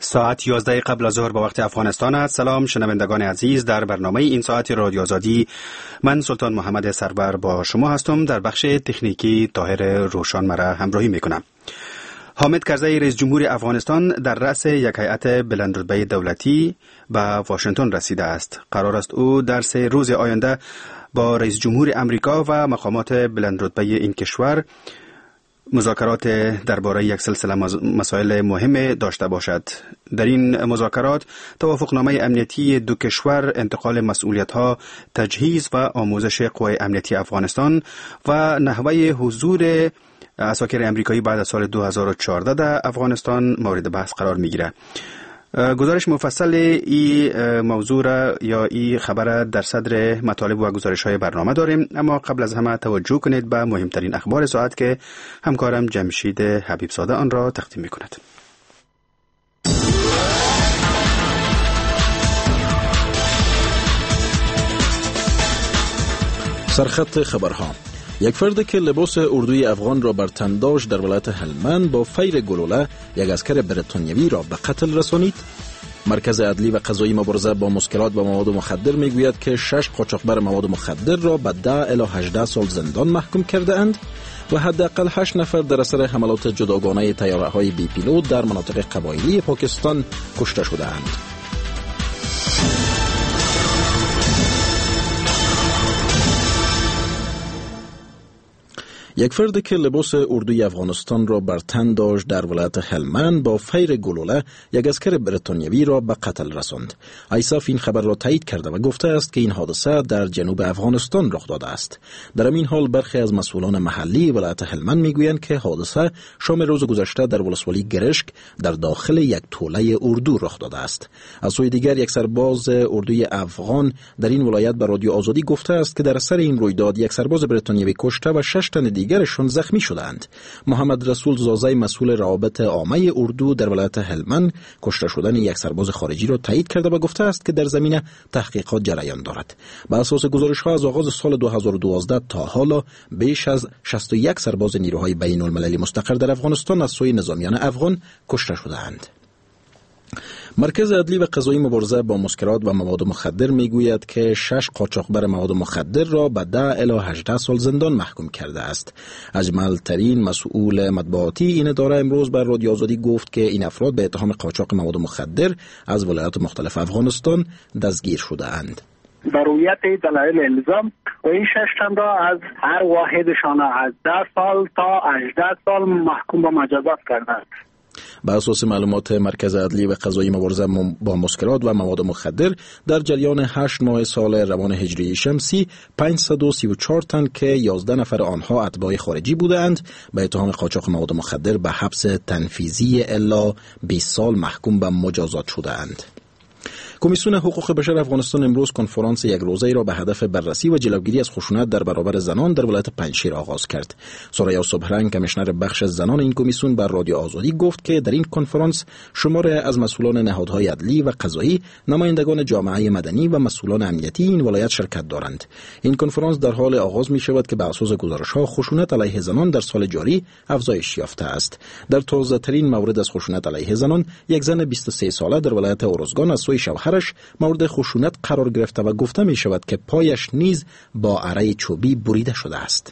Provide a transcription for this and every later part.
ساعت 11 قبل از ظهر به وقت افغانستان است. سلام شنوندگان عزیز، در برنامه این ساعت رادیو آزادی من سلطان محمد سرور با شما هستم. در بخش تکنیکی طاهر روشان مرا همراهی میکنم. حامد کرزی رئیس جمهور افغانستان در رأس یک هیئت بلندرتبه دولتی به واشنگتن رسیده است. قرار است او در 3 روز آینده با رئیس جمهور امریکا و مقامات بلندرتبه این کشور مذاکرات درباره یک سلسله مسائل مهم داشته باشد. در این مذاکرات توافقنامه امنیتی دو کشور، انتقال مسئولیت‌ها، تجهیز و آموزش قوای امنیتی افغانستان و نحوه حضور عساکر امریکایی بعد از سال 2014 در افغانستان مورد بحث قرار می‌گیرد. گزارش مفصل این موضوع را یا این خبر در صدر مطالب و گزارش‌های برنامه داریم، اما قبل از همه توجه کنید به مهمترین اخبار ساعت که همکارم جمشید حبیب زاده آن را تقدیم می‌کند. سرخط خبرها: یک فرد که لباس اردوی افغان را بر تن داشت در ولایت هلمند با فیر گلوله یک عسکر بریتانیایی را به قتل رسانید. مرکز عدلی و قضایی مبارزه با مسکرات و مواد مخدر میگوید که 6 قاچاقبر مواد مخدر را به 10 الی 18 سال زندان محکوم کرده اند و حداقل 8 نفر در اثر حملات جداگانه طیاره‌های بی پیلوت در مناطق قبایلی پاکستان کشته شده اند. یک فرد که لباس اردوی افغانستان را بر تن داشت در ولایت هلمند با فیر گلوله یک عسکر بریتانیایی را به قتل رساند. ایساف این خبر را تایید کرده و گفته است که این حادثه در جنوب افغانستان رخ داده است. در این حال برخی از مسئولان محلی ولایت هلمند میگویند که حادثه شام روز گذشته در ولسوالی گرشک در داخل یک توله اردو رخ داده است. از سوی دیگر یک سرباز اردوی افغان در این ولایت به رادیو آزادی گفته است که در اثر این رویداد یک سرباز بریتانیایی کشته و 6 تن دیگرشون زخمی شدند. محمد رسول زازای مسئول روابط عامه اردو در ولایت هلمند کشته شدن یک سرباز خارجی را تایید کرده و گفته است که در زمینه تحقیقات جریان دارد. بر اساس گزارش‌ها از آغاز سال 2012 تا حالا بیش از 61 سرباز نیروهای بین‌المللی مستقر در افغانستان از سوی نظامیان افغان کشته شدند. مرکز عدلی و قضایی مبارزه با مسکرات و مواد مخدر میگوید که 6 قاچاقبر مواد مخدر را به 10 الی 18 سال زندان محکوم کرده است. اجمل ترین مسئول مطبوعاتی این اداره امروز بر رادیو آزادی گفت که این افراد به اتهام قاچاق مواد مخدر از ولایات مختلف افغانستان دستگیر شده اند. در رویت دلایل الزام و این 6 تن را از هر واحدشان از 10 سال تا 18 سال محکوم به مجازات کردند. بر اساس معلومات مرکز عدلی و قضایی مبارزه با مسکرات و مواد مخدر در جریان 8 ماه سال روان هجری شمسی 534 تن که 11 نفر آنها اتباع خارجی بودند به اتهام قاچاق مواد مخدر به حبس تنفیذی الی 20 سال محکوم به مجازات شدند. کمیسیون حقوق بشر افغانستان امروز کنفرانس یک روزه‌ای را به هدف بررسی و جلوگیری از خشونت در برابر زنان در ولایت پنجشیر آغاز کرد. سوریا صبحرنگ کمیشنر بخش زنان این کمیسیون بر رادیو آزادی گفت که در این کنفرانس شماری از مسئولان نهادهای عدلی و قضایی، نمایندگان جامعه مدنی و مسئولان امنیتی این ولایت شرکت دارند. این کنفرانس در حال آغاز می شود که بر اساس گزارش‌ها خشونت علیه زنان در سال جاری افزایش یافته است. در تازه‌ترین مورد از خشونت علیه زنان، یک زن 23 ساله در ولایت اورزگان از سوی شوهرش مورد خشونت قرار گرفته و گفته می شود که پایش نیز با اره چوبی بریده شده است.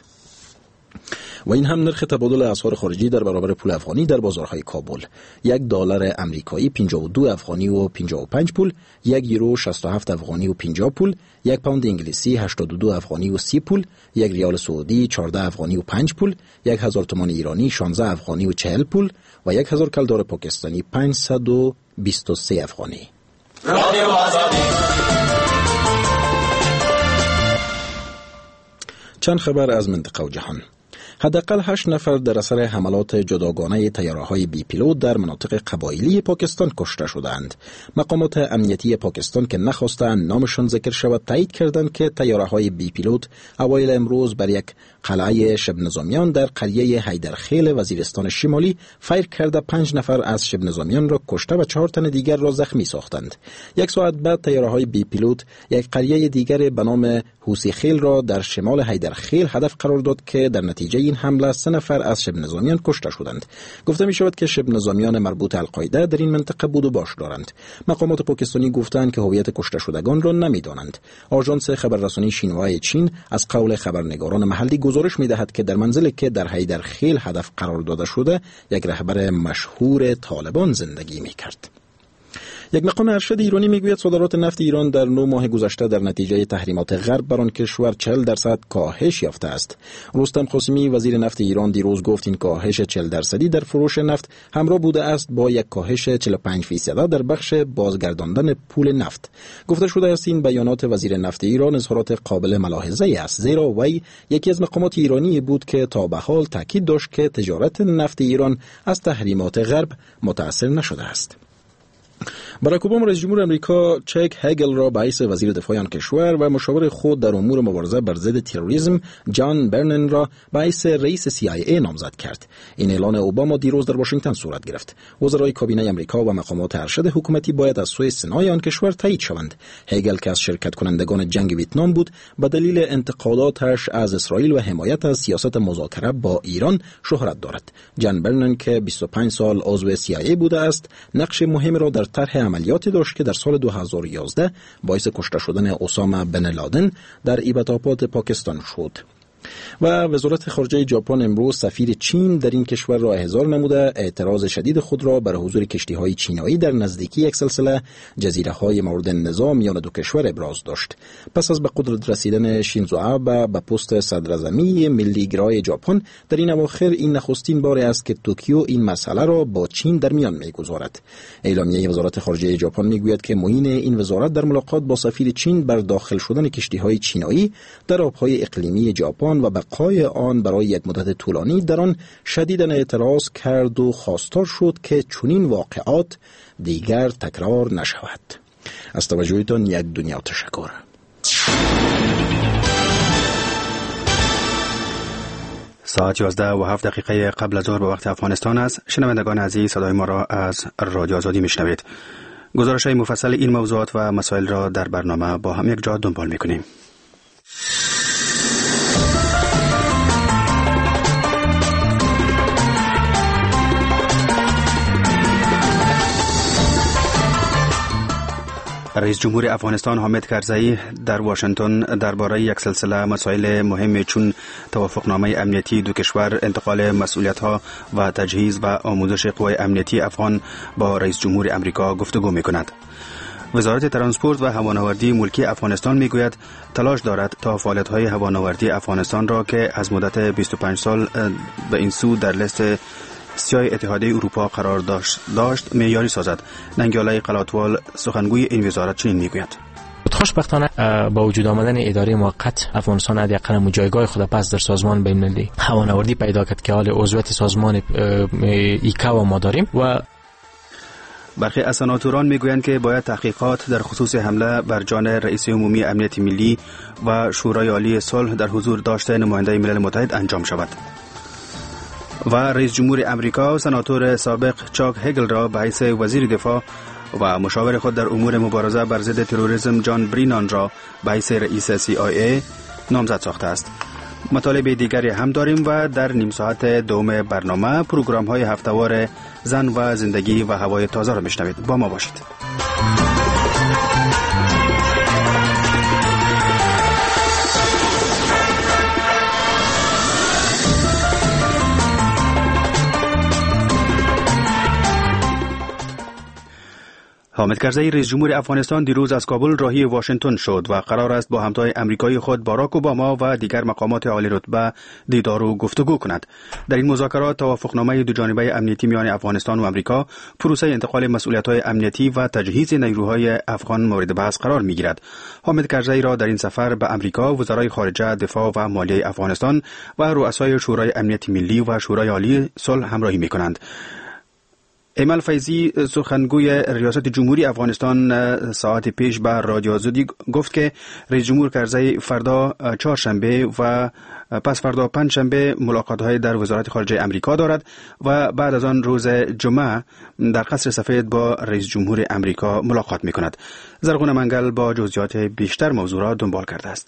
و این هم نرخ تبادل اسعار خارجی در برابر پول افغانی در بازارهای کابل: $1 امریکایی 52 افغانی و 55 پول، €1 67 افغانی و 50 پول، $1 انگلیسی 82 افغانی و 30 پول، $1 ریال سعودی 14 افغانی و 5 پول، 1000 تومان ایرانی 16 افغانی و 40 پول و 1000 کلدار پاکستانی 523 افغانی. رادیو آزادی. چند خبر از منطقه و جهان. حداقل 8 نفر در اثر حملات جداگانه طیاره‌های بی پیلوت در مناطق قبایلی پاکستان کشته شدند. مقامات امنیتی پاکستان که نخواستند نامشان ذکر شود تایید کردند که طیاره‌های بی پیلوت اوایل امروز بر یک قلعه شب نظامیان در قریه حیدرخیل وزیرستان شمالی فایر کرده 5 نفر از شب نظامیان را کشته و 4 تن دیگر را زخمی ساختند. 1 ساعت بعد طیاره‌های بی پیلوت یک قریه دیگر به نام حوسی خیل را در شمال حیدرخیل هدف قرار داد که در نتیجه این حمله 3 نفر از شبه نظامیان کشته شدند. گفته می شود که شبه نظامیان مربوط القاعده در این منطقه بود و باش دارند. مقامات پاکستانی گفتند که هویت کشته شدگان را نمی‌دانند. آژانس خبررسانی شینوا چین از قول خبرنگاران محلی گزارش می‌دهد که در منزلی که در حیدرخیل هدف قرار داده شده یک رهبر مشهور طالبان زندگی می‌کرد. یک مقام ارشد ایرانی میگوید صادرات نفت ایران در 9 ماه گذشته در نتیجه تحریمات غرب بر آن کشور 40% کاهش یافته است. رستم قاسمی وزیر نفت ایران دیروز گفت این کاهش 40% در فروش نفت همراه بوده است با یک کاهش 45% در بخش بازگرداندن پول نفت. گفته شده است این بیانات وزیر نفت ایران اظهارات قابل ملاحظه است، زیرا وی یکی از مقامات ایرانی بود که تا به حال تاکید داشت که تجارت نفت ایران از تحریمات غرب متاثر نشده است. باراک اوباما رئیس جمهور امریکا چک هگل را به حیث وزیر دفاع آن کشور و مشاور خود در امور مبارزه بر ضد تروریسم جان برنن را به حیث رئیس CIA نامزد کرد. این اعلان اوباما دیروز در واشنگتن صورت گرفت. وزرای کابینه امریکا و مقامات ارشد حکومتی باید از سوی سنای آن کشور تایید شوند. هگل که از شرکت کنندگان جنگ ویتنام بود، به دلیل انتقاداتش از اسرائیل و حمایت از سیاست مذاکره با ایران شهرت دارد. جان برنن که 25 سال عضو CIA بوده است، نقش مهمی را در طرح عملیاتی داشت که در سال 2011 باعث کشته شدن اسامه بن لادن در ایبت‌آباد پاکستان شد. و وزارت خارجه ژاپن امروز سفیر چین در این کشور را احضار نموده اعتراض شدید خود را بر حضور کشتی‌های چینایی در نزدیکی یک سلسله جزیره‌های مورد نزاع میان دو کشور ابراز داشت. پس از به قدرت رسیدن شینزو آبه به پست صدراعظمی ملی‌گرای ژاپن در این اواخر این نخستین بار است که توکیو این مسئله را با چین در میان می‌گذارد. اعلامیه وزارت خارجه ژاپن می‌گوید که معین این وزارت در ملاقات با سفیر چین بر داخل شدن کشتی‌های چینایی در آب‌های اقلیمی ژاپن و بقای آن برای یک مدت طولانی در آن شدیداً اعتراض کرد و خواستار شد که چنین واقعات دیگر تکرار نشود. از توجهتان یک دنیا تشکر. ساعت 11:07 قبل از ظهر به وقت افغانستان است. شنوندگان عزیز، صدای ما را از رادیو آزادی میشنوید. گزارش‌های مفصل این موضوعات و مسائل را در برنامه با هم یک جا دنبال می‌کنیم. رئیس جمهور افغانستان حامد کرزئی در واشنگتن درباره یک سلسله مسائل مهم چون توافقنامه امنیتی دو کشور، انتقال مسئولیت‌ها و تجهیز و آموزش قوای امنیتی افغان با رئیس جمهور امریکا گفتگو می‌کند. وزارت ترانسپورت و هوانوردی ملکی افغانستان میگوید تلاش دارد تا فعالیت‌های هوانوردی افغانستان را که از مدت 25 سال به این سو در لیست سیاه اتحادیه اروپا قرار داشت معیاری سازد. ننگیالای قلاتوال سخنگوی این وزارت چنین میگوید: خوشبختانه با وجود آمدن اداره موقت افغانستان حداقل جایگاه خود پس در سازمان بین‌المللی هوانوردی پیدا کرد که حال عضویت سازمان ایکاو ما داریم. و برخی از سناتوران میگویند که باید تحقیقات در خصوص حمله بر جان رئیس عمومی امنیت ملی و شورای عالی صلح در حضور داشته نماینده ملل متحد انجام شود. و رئیس جمهور امریکا سناتور سابق چاک هگل را به حیث وزیر دفاع و مشاور خود در امور مبارزه بر ضد تروریسم جان برینان را به حیث رئیس CIA نامزد ساخته است. مطالب دیگری هم داریم و در نیم ساعت دوم برنامه پروگرام‌های هفته‌وار زن و زندگی و هوای تازه را میشنوید. با ما باشید. حامد کرزئی رئیس جمهور افغانستان دیروز از کابل راهی واشنگتن شد و قرار است با همتای امریکایی خود باراک اوباما و دیگر مقامات عالی رتبه دیدار و گفتگو کند. در این مذاکرات توافقنامه دو جانبه امنیتی میان افغانستان و امریکا، پروسه انتقال مسئولیت‌های امنیتی و تجهیز نیروهای افغان مورد بحث قرار می‌گیرد. حامد کرزئی را در این سفر به امریکا وزرای خارجه، دفاع و مالیه افغانستان و رؤسای شورای امنیت ملی و شورای عالی صلح همراهی می‌کنند. ایمل فیضی سخنگوی ریاست جمهوری افغانستان ساعت پیش به رادیو آزادی گفت که رئیس جمهور کرزئی فردا چهارشنبه و پس فردا پنجشنبه ملاقات‌های در وزارت خارجه امریکا دارد و بعد از آن روز جمعه در قصر سفید با رئیس جمهور امریکا ملاقات می‌کند. زرغون منگل با جزئیات بیشتر موضوع را دنبال کرده است.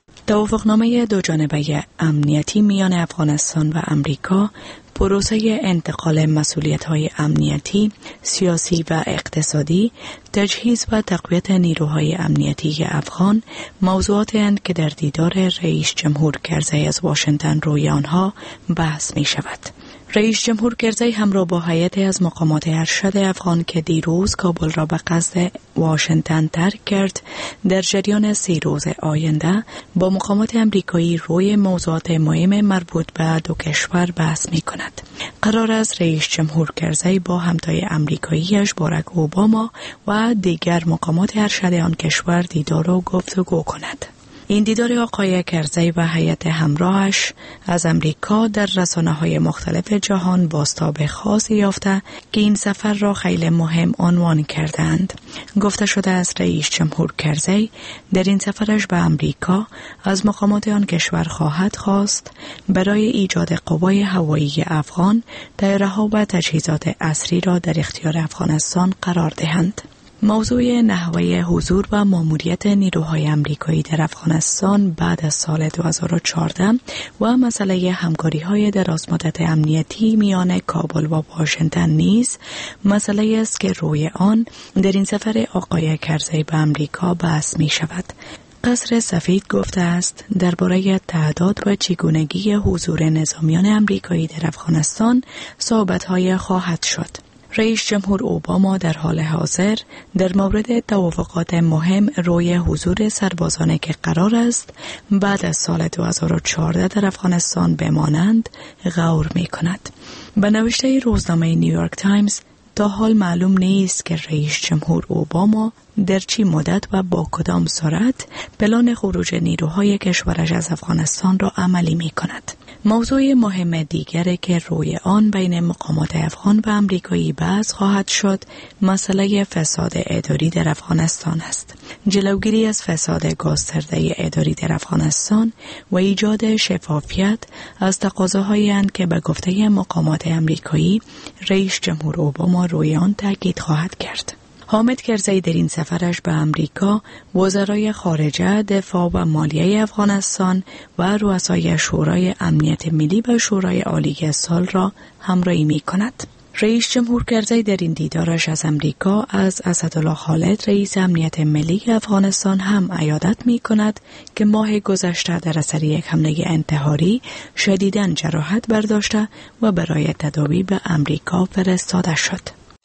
توافقنامه دوجانبه امنیتی میان افغانستان و امریکا پروسه انتقال مسئولیت‌های امنیتی، سیاسی و اقتصادی، تجهیز و تقویت نیروهای امنیتی افغان موضوعاتی هستند که در دیدار رئیس جمهور کرزی از واشنگتن روی آنها بحث می شود. رئیس جمهور کرزی همراه با هیئتی از مقامات ارشد افغان که دیروز کابل را به قصد واشنگتن ترک کرد، در جریان 3 روز آینده با مقامات امریکایی روی موضوعات مهم مربوط به دو کشور بحث می کند. قرار است رئیس جمهور کرزی با همتای امریکاییش باراک اوباما و دیگر مقامات ارشد آن کشور دیدار و گفتگو کند. این دیدار آقای کرزی و هیئت همراهش از امریکا در رسانه‌های مختلف جهان بازتاب خاصی یافته که این سفر را خیلی مهم عنوان کردند. گفته شده است رئیس جمهور کرزی در این سفرش به امریکا از مقامات آن کشور خواهد خواست برای ایجاد قوای هوایی افغان طیاره‌ها و تجهیزات عصری را در اختیار افغانستان قرار دهند. موضوع نحوه حضور و ماموریت نیروهای امریکایی در افغانستان بعد از سال 2014 و مسئله همکاری‌های درازمدت امنیتی میان کابل و واشنگتن نیز مسئله است که روی آن در این سفر آقای کرزی به امریکا بحث می شود. قصر سفید گفته است درباره تعداد و چگونگی حضور نظامیان امریکایی در افغانستان صحبت‌های خواهد شد. رئیس جمهور اوباما در حال حاضر در مورد توافقات مهم روی حضور سربازانی که قرار است بعد از سال 2014 در افغانستان بمانند غور می کند. به نوشته روزنامه نیویورک تایمز تا حال معلوم نیست که رئیس جمهور اوباما در چه مدت و با کدام سرعت پلان خروج نیروهای کشورش از افغانستان را عملی می کند. موضوع مهم دیگری که روی آن بین مقامات افغان و امریکایی بحث خواهد شد مسئله فساد اداری در افغانستان است. جلوگیری از فساد گسترده اداری در افغانستان و ایجاد شفافیت از تقاضاهایی اند که به گفته مقامات امریکایی رئیس جمهور اوباما روی آن تاکید خواهد کرد. حامد کرزی در این سفرش به امریکا وزرای خارجه، دفاع و مالیه افغانستان و رؤسای شورای امنیت ملی و شورای عالی صلح را همراهی می کند. رئیس جمهور کرزی در این دیدارش از امریکا از اسدالله خالد رئیس امنیت ملی افغانستان هم عیادت می کند که ماه گذشته در اثر یک حمله انتحاری شدیداً جراحت برداشته و برای تداوی به امریکا فرستاده شد.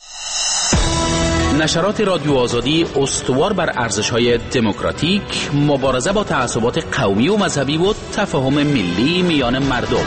نشرات رادیو آزادی استوار بر ارزش‌های دموکراتیک، مبارزه با تعصبات قومی و مذهبی و تفاهم ملی میان مردم.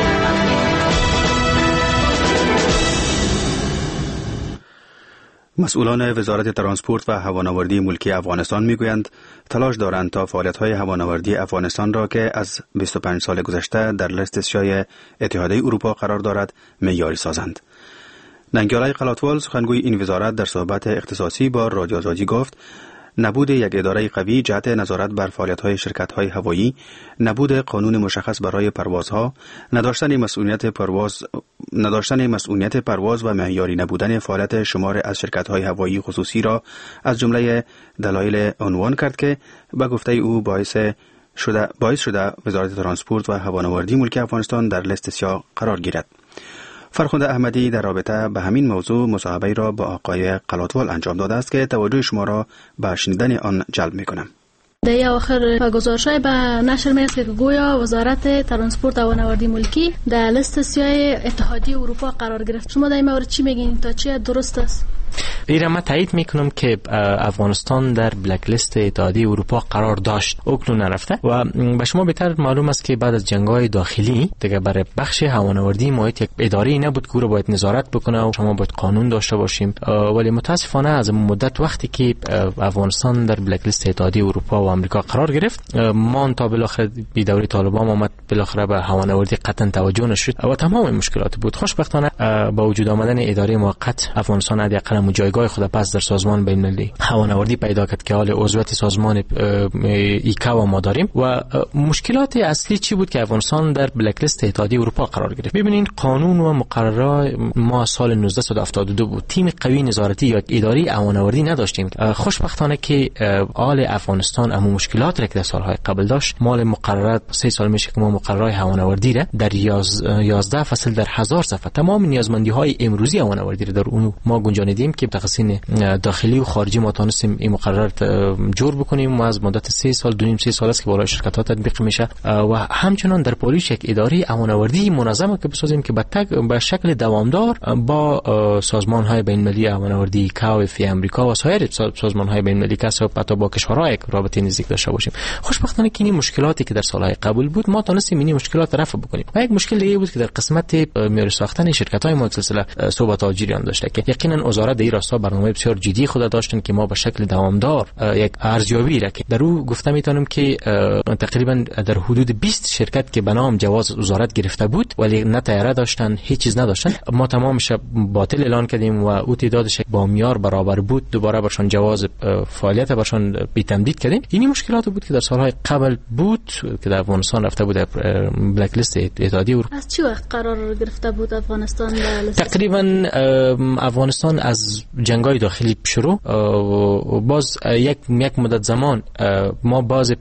مسئولان وزارت ترانسپورت و هوانوردی ملکی افغانستان میگویند تلاش دارند تا فعالیت‌های هوانوردی افغانستان را که از 25 سال گذشته در لیست سیاه اتحادیه اروپا قرار دارد معیاری سازند. ننگیالای قلاتوال سخنگوی این وزارت در صحبت اختصاصی با رادیو آزادی گفت نبود یک اداره قوی جهت نظارت بر فعالیت‌های شرکت‌های هوایی، نبود قانون مشخص برای پروازها، نداشتن مسئولیت پرواز و معیاری نبودن فعالیت شمار از شرکت‌های هوایی خصوصی را از جمله دلایل عنوان کرد که به گفته او باعث شده وزارت ترانسپورت و هوانوردی ملکی افغانستان در لیست سیاه قرار گیرد. فرخنده احمدی در رابطه به همین موضوع مصاحبه را با آقای قلاتوال انجام داده است که توجه شما را به شنیدن آن جلب می‌کنم. در آخر گزارش‌های به نشر می‌رسد که گویا وزارت ترانسپورت و هوانوردی ملکی در لیست سیاه اتحادیه اروپا قرار گرفت. شما در این مورد چی میگین؟ تا چه درست است؟ ایران من تایید میکنم که افغانستان در بلک لیست اتحادیه اروپا قرار داشت، اکنون نرفته و به شما بهتر معلوم است که بعد از جنگ‌های داخلی دیگه برای بخش هوانوردی ما یک اداره نبود که رو باید نظارت بکنه و شما باید قانون داشته باشیم، ولی متاسفانه از مدت وقتی که افغانستان در بلک لیست اتحادیه اروپا و آمریکا قرار گرفت ما تا بالاخره به دوره طالبان آمد بالاخره به هوانوردی قطعا توجه نشد و تمام مشکلات بود. خوشبختانه با وجود آمدن اداره موقت افغانستان حداقل همون جایگاه خود پس در سازمان بین المللی هوانوردی پیدا کرد که حال عضویت سازمان ایکاو ما داریم. و مشکلات اصلی چی بود که افغانستان در بلک لیست اتحادیه اروپا قرار گرفت؟ ببینید قانون و مقررات ما سال 1972 بود. تیم قوی نظارتی یا اداری هوانوردی نداشتیم. خوشبختانه که آل افغانستان اما مشکلات را که در سالهای قبل داشت، مال مقررات 3 سال میشه که ما مقررات هوانوردی را در 11 فصل در 1000 صفحه تمام نیازمندی‌های امروزی هوانوردی را در اون ما گنجانیدیم که متخصصین داخلی و خارجی ما تونستیم این مقررات جور بکنیم و از مدت 3 سال 2.5 سال است که بالای شرکت‌ها تطبیق میشه. و همچنان در پالیش یک اداره هوانوردی منظمه که بسازیم که به شکل دوامدار با سازمان‌های بین‌المللی هوانوردی کاو فی امریکا و سایر سازمان‌های بین‌المللی که حتی با کشورهای رابطه نزدیک داشته باشیم. خوشبختانه که این مشکلاتی که در سال‌های قبل بود ما تونستیم این مشکلات رفع بکنیم. و یک مشکل دیگه بود که در قسمت معیار ساختن شرکت‌های ما سلسله صحبت جریان داشته که یقینا وزارت در این راستا برنامه بسیار جدی خود داشتن که ما به شکل دوامدار یک ارزیابی را که در او گفته میتونم که تقریبا در حدود 20 شرکت که به نام جواز وزارت گرفته بود ولی نه طیاره داشتن، هیچ چیز نداشتن، ما تمامش باطل اعلان کردیم و او تعدادش با معیار برابر بود، دوباره برشان جواز فعالیت برشان بی تمدید کردیم. این مشکلات بود که در سالهای قبل بود که در افغانستان رفته بود بلک لیست اتحادیه اروپا. از چه وقت قرار گرفته بود افغانستان؟ تقریبا افغانستان از جنگ‌های داخلی شروع باز یک مدت زمان ما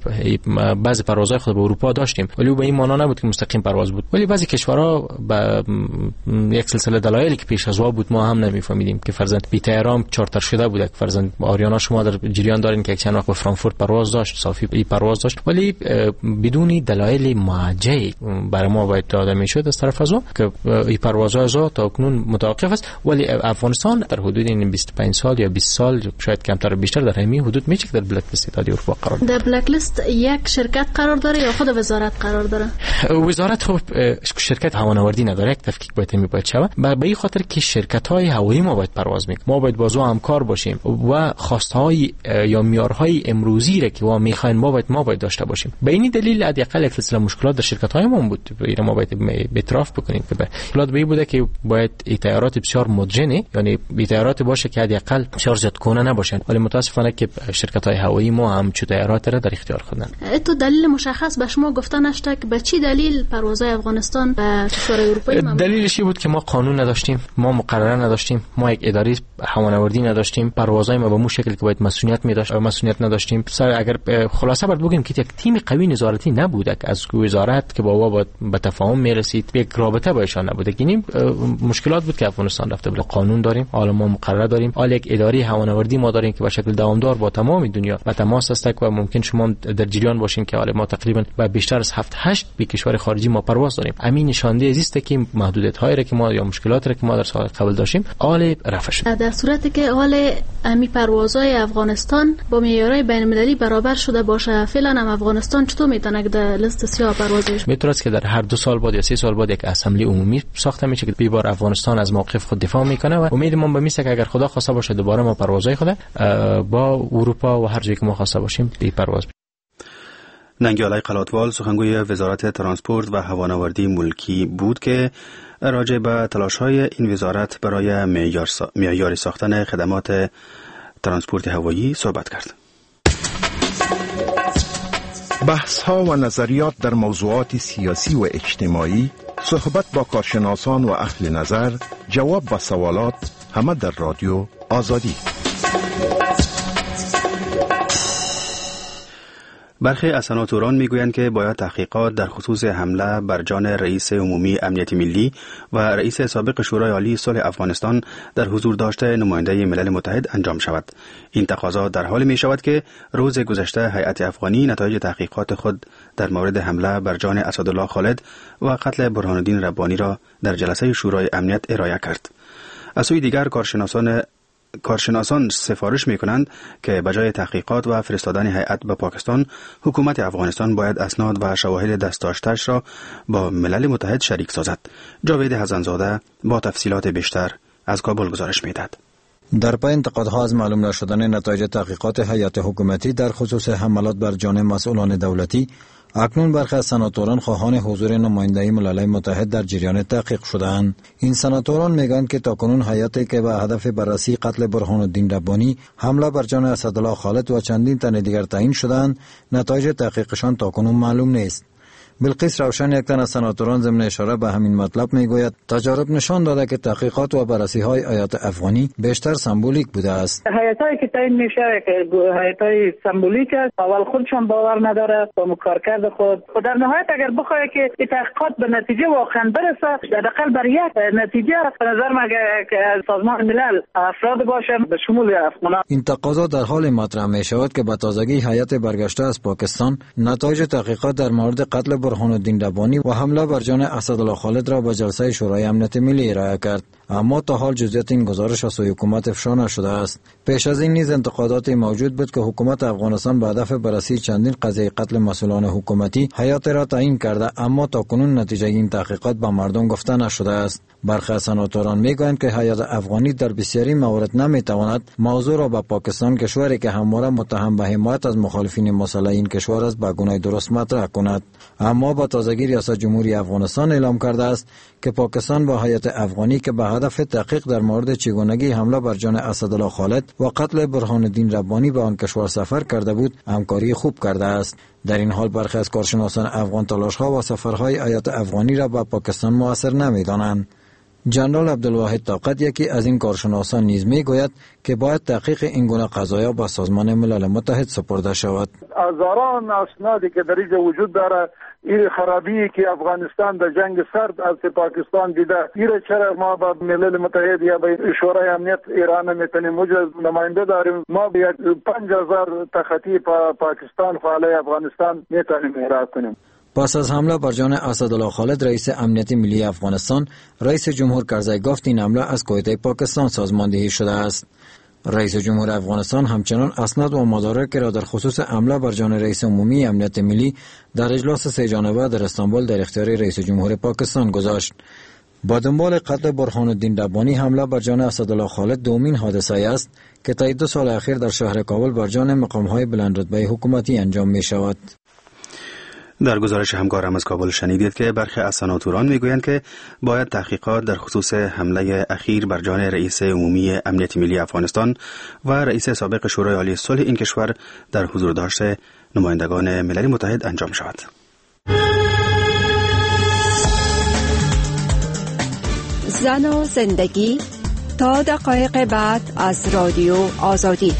بعضی پروازهای خود به اروپا داشتیم ولی به این معنا نبود که مستقیم پرواز بود، ولی بعضی کشورها با یک سلسله دلایلی که پیش از وا بود ما هم نمیفهمیدیم که فرضاً بی طیران چارتر شده بود. فرضاً آریانا شما در جریان دارین که یک چند وقت به فرانکفورت پرواز داشت، صافی ای پرواز داشت، ولی بدون دلایل موجهی برای ما باید داده میشد از طرف از که این پروازها تا کنون متوقف است. ولی افغانستان در حدود این 25 سال یا 20 سال شاید کمتر بیشتر در همین حدود میشه که در بلک لیست اتحادیه اروپا قرار داره. در بلک لیست یک شرکت قرار داره یا خود وزارت قرار داره؟ وزارت خب شرکت هوانوردی نداره، یک تفکیک باید شود. به این خاطر که شرکت‌های هوایی ما باید پرواز میکنه، ما باید بازو همکار باشیم و خواستهای یا معیارهای امروزی را که ما میخوایم ما باید داشته باشیم. به این دلیل حداقل یک سلسله مشکلات در شرکت‌های ما بود. اینا ما باید اعتراف بکنیم که مشکلات به این بوده که باید اطلاعات بسیار مدرن، یعنی اطلاعات باشه که حداقل بسیار زیاد کنه نباشن، ولی متاسفانه که شرکت‌های هوایی ما هم چه اطلاعات را در اختیار خودن. تو دلیل مشخص به شما گفته نشده که به چی دلیل پروازهای افغانستان به کشورهای اروپایی ممنوع؟ دلیلش بود که ما قانون نداشتیم، ما مقرره نداشتیم، ما یک اداره هوانوردی نداشتیم، پروازهای ما به مو شکل که باید مسئولیت می‌داشت مسئولیت نداشتیم. اگر خلاصه برد بگیم که یک تیم قوی نظارتی نبوده که از وزارت که با به تفاهم میرسید، یک رابطه باشان نبوده. یعنی مشکلات بود که افغانستان رفته بود. قانون داریم، حالا ما مقرره داریم، حالا یک اداره هوانوردی ما داریم که به شکل دوامدار با تمام دنیا و تماس است و ممکن شما در جریان باشین که حالا ما تقریبا با بیشتر از 7-8 به کشور خارجی ما پرواز داریم. همین نشانده است که محدودیت‌هایی را که ما یا مشکلاتی را که ما در سال قبل داشتیم حال رفع شد. در صورتی که حال امی پروازهای افغانستان با معیارهای بین‌المللی برابر شده باشه، فعلا هم افغانستان چطور میتونه در لیست سیاه پروازش؟ میتونه که در هر 2 سال بعد یا 3 سال بعد یک اسمبلی عمومی ساخته میشه که بیبار افغانستان از موقف خود دفاع میکنه و امید ما به میسه که اگر خدا خواسته باشه دوباره ما پروازهای خود با اروپا و هر جایی که ما خواسته باشیم بی پرواز. ننگیالای قلاتوال سخنگوی وزارت ترانسپورت و هوانوردی ملکی بود که راجع به تلاش‌های این وزارت برای معیاری ساختن خدمات ترانسپورت هوایی صحبت کرد. بحث‌ها و نظریات در موضوعات سیاسی و اجتماعی، صحبت با کارشناسان و اهل نظر، جواب به سوالات، همه در رادیو آزادی. برخی از سناتوران میگویند که باید تحقیقات در خصوص حمله بر جان رئیس عمومی امنیت ملی و رئیس سابق شورای عالی صلح افغانستان در حضور داشته نماینده ملل متحد انجام شود. این تقاضا در حالی می شود که روز گذشته هیئت افغانی نتایج تحقیقات خود در مورد حمله بر جان اسدالله خالد و قتل برهان الدین ربانی را در جلسه شورای امنیت ارائه کرد. از سوی دیگر کارشناسان سفارش می‌کنند که بجای تحقیقات و فرستادن هیئت به پاکستان، حکومت افغانستان باید اسناد و شواهد دست‌داشته‌اش را با ملل متحد شریک سازد. جاوید حسن‌زاده با تفصیلات بیشتر از کابل گزارش می‌دهد. در پی انتقادها از معلوم نشدن نتایج تحقیقات هیئت حکومتی در خصوص حملات بر جان مسئولان دولتی، اکنون برخی از سناتوران خواهان حضور نمایندگی ملل متحد در جریان تحقیق شدند. این سناتوران میگویند که تاکنون هیئتی که به هدف بررسی قتل برهان الدین ربانی، حمله بر جان اسدالله خالد و چندین تن دیگر تعیین شدند، نتایج تحقیقشان تاکنون معلوم نیست. بلقیس روشن، یک تن از سناتوران، ضمن اشاره به همین مطلب میگوید تجارب نشان داده که تحقیقات و بررسی های هیئت افغانی بیشتر سمبولیک بوده است. هیئتایی که تعیین میشه که هیئتای سمبولیک است، اول خودشان باور نداره با کارکرد خود. و در نهایت اگر بخواد که این تحقیقات به نتیجه واقعا برسه، حداقل بر یک نتیجه به نظر من که سازمان ملل افراد باشن به شمول افغانان. این تقاضا در حال مطرح می شود که به تازگی هیئت برگشته از پاکستان نتایج تحقیقات در مورد قتل برهان الدین ربانی و حمله بر جان اسدالله خالد را به جلسه شورای امنیت ملی ارائه کرد، اما تا حال جزئیات این گزارش از سوی حکومت افشا نشده است. پیش از این نیز انتقادات موجود بود که حکومت افغانستان به هدف بررسی چندین قضیه قتل مسئولان حکومتی هیئت را تعیین کرده، اما تاکنون نتیجه این تحقیقات به مردم گفته نشده است. برخی از سناتوران میگویند که هیئت افغانی در بسیاری موارد نمیتواند موضوع را به پاکستان، کشوری که همواره متهم به حمایت از مخالفین مسلح این کشور است، به گونه درست مطرح کند. اما با تازگی ریاست جمهوری افغانستان اعلام کرده است که پاکستان با هیئت افغانی که به هدف تحقیق در مورد چگونگی حمله بر جان اسدالله خالد و قتل برهان الدین ربانی به آن کشور سفر کرده بود، همکاری خوب کرده است. در این حال برخی از کارشناسان افغان تلاش‌ها و سفرهای هیئت افغانی را به پاکستان مؤثر نمی‌دانند. جنرال عبدالواحد طاقت، یکی از این کارشناسان، نیز میگوید که باید تحقیق این گونه قضایا به سازمان ملل متحد سپرده شود. هزاران اسنادی که در اینجا وجود داره، این خرابی که افغانستان در جنگ سرد از پاکستان دیده، این چرا ما با ملل متحد یا به شورای امنیت ایران میتونیم وجود نماینده داریم؟ ما 5000 تخطی پاکستان فعال افغانستان میتونیم ارائه کنیم. پس از حمله بر جان اسدالله خالد، رئیس امنیت ملی افغانستان، رئیس جمهور کرزی گفت این حمله از کویته پاکستان سازماندهی شده است. رئیس جمهور افغانستان همچنان اسناد و مدارک را در خصوص حمله بر جان رئیس عمومی امنیت ملی در اجلاس 3 جانبه در استانبول در اختیار رئیس جمهور پاکستان گذاشت. با دنبال قتل برهان الدین ربانی، حمله بر جان اسدالله خالد دومین حادثه است که طی 2 سال اخیر در شهر کابل بر جان مقام‌های بلندرتبه حکومتی انجام می شود. در گزارش همکارم از کابل شنیدید که برخی از سناتوران میگویند که باید تحقیقات در خصوص حمله اخیر بر جان رئیس عمومی امنیت ملی افغانستان و رئیس سابق شورای عالی صلح این کشور در حضور داشته نمایندگان ملل متحد انجام شود. زن و زندگی تا دقایق بعد از رادیو آزادی.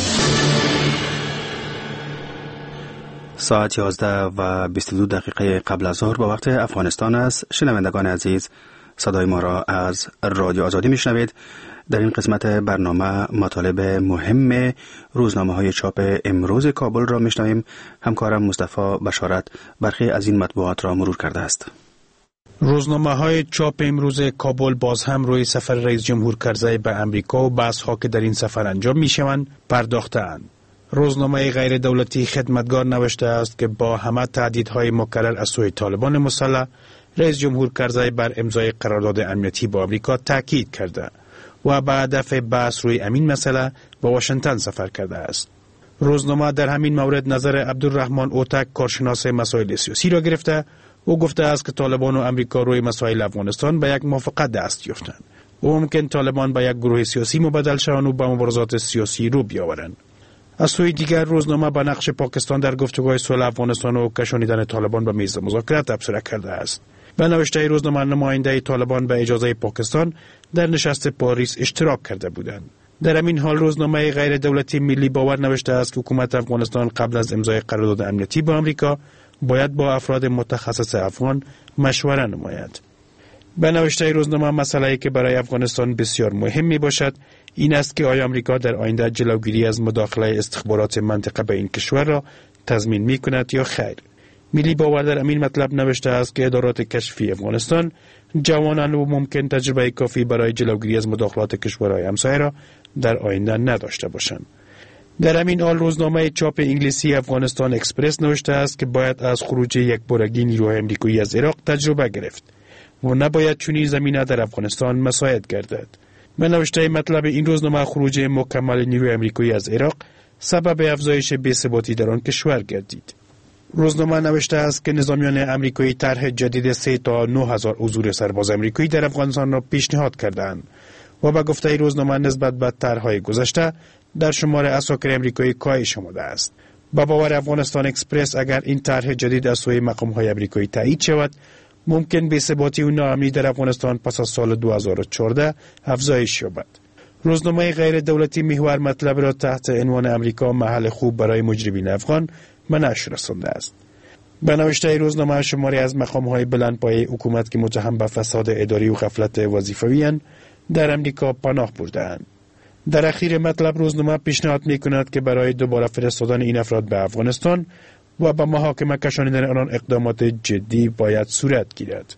ساعت 11:22 قبل از ظهر با وقت افغانستان است. شنوندگان عزیز، صدای ما را از رادیو آزادی میشنوید. در این قسمت برنامه مطالب مهم روزنامه‌های چاپ امروز کابل را میشنویم. همکارم مصطفی بشارت برخی از این مطبوعات را مرور کرده است. روزنامه‌های چاپ امروز کابل باز هم روی سفر رئیس جمهور کرزی به امریکا و بحث‌ها که در این سفر انجام میشوند پرداخته‌اند. روزنامه غیر دولتی خدمتگار نوشته است که با همه تهدیدهای مکرر از سوی طالبان مسلح، رئیس جمهور کرزی بر امضای قرارداد امنیتی با امریکا تاکید کرده و به هدف بحث روی همین مسئله به واشنگتن سفر کرده است. روزنامه در همین مورد نظر عبدالرحمن اوتک، کارشناس مسائل سیاسی را گرفته. او گفته است که طالبان و امریکا روی مسائل افغانستان به یک موافقت دست یافتند و ممکن طالبان به یک گروه سیاسی مبدل شوند و به مبارزات سیاسی رو بیاورند. از سوی دیگر روزنامه به نقش پاکستان در گفتگوهای صلح افغانستان و کشانیدن طالبان به میز مذاکره تبصره کرده است. به نوشته روزنامه، نماینده طالبان به اجازه پاکستان در نشست پاریس اشتراک کرده بودند. در همین حال روزنامه غیر دولتی ملی باور نوشته است که حکومت افغانستان قبل از امضای قرارداد امنیتی با امریکا باید با افراد متخصص افغان مشوره نماید. به نوشته روزنامه، مسئله‌ای که برای افغانستان بسیار مهم می باشد این است که آیا امریکا در آینده جلوگیری از مداخله استخبارات منطقه به این کشور را تضمین می کند یا خیر. ملی باور در همین مطلب نوشته است که ادارات کشفی افغانستان جوانان و ممکن تجربه کافی برای جلوگیری از مداخلات کشورهای همسایه را در آینده نداشته باشند. در همین حال روزنامه چاپ انگلیسی افغانستان اکسپرس نوشته است که باید از خروج یک بارگی نیروهای امریکایی از عراق تجربه گرفت و نباید چنین زمینه در افغانستان مساعد گردد. به نوشته مطلب این روزنامه خروج مکمل نیروی آمریکایی از عراق سبب افزایش بی‌ثباتی در آن کشور گردید. روزنامه نوشته است که نظامیان آمریکایی طرح جدید 3 تا 9000 حضور سرباز آمریکایی در افغانستان را پیشنهاد کردند و به گفته روزنامه نسبت به طرح‌های گذشته در شمار عساکر آمریکایی کاهش آمده است. با باور افغانستان اکسپرس اگر این طرح جدید از سوی مقام‌های آمریکایی تایید شود، ممکن بی‌ثباتی و ناامنی در افغانستان پس از سال 2014 افزایش یابد. روزنامه غیر دولتی محور مطلب را تحت عنوان امریکا محل خوب برای مجرمین افغان به نشر رسانده است. به نوشته روزنامه شماری از مقام‌های بلندپایه حکومت که متهم به فساد اداری و غفلت وظیفوی در امریکا پناه برده‌اند. در اخیر مطلب روزنامه پیشنهاد می‌کند که برای دوباره فرستادن این افراد به افغانستان و به محاکمه کشانیدن آنان اقدامات جدی باید صورت گیرد.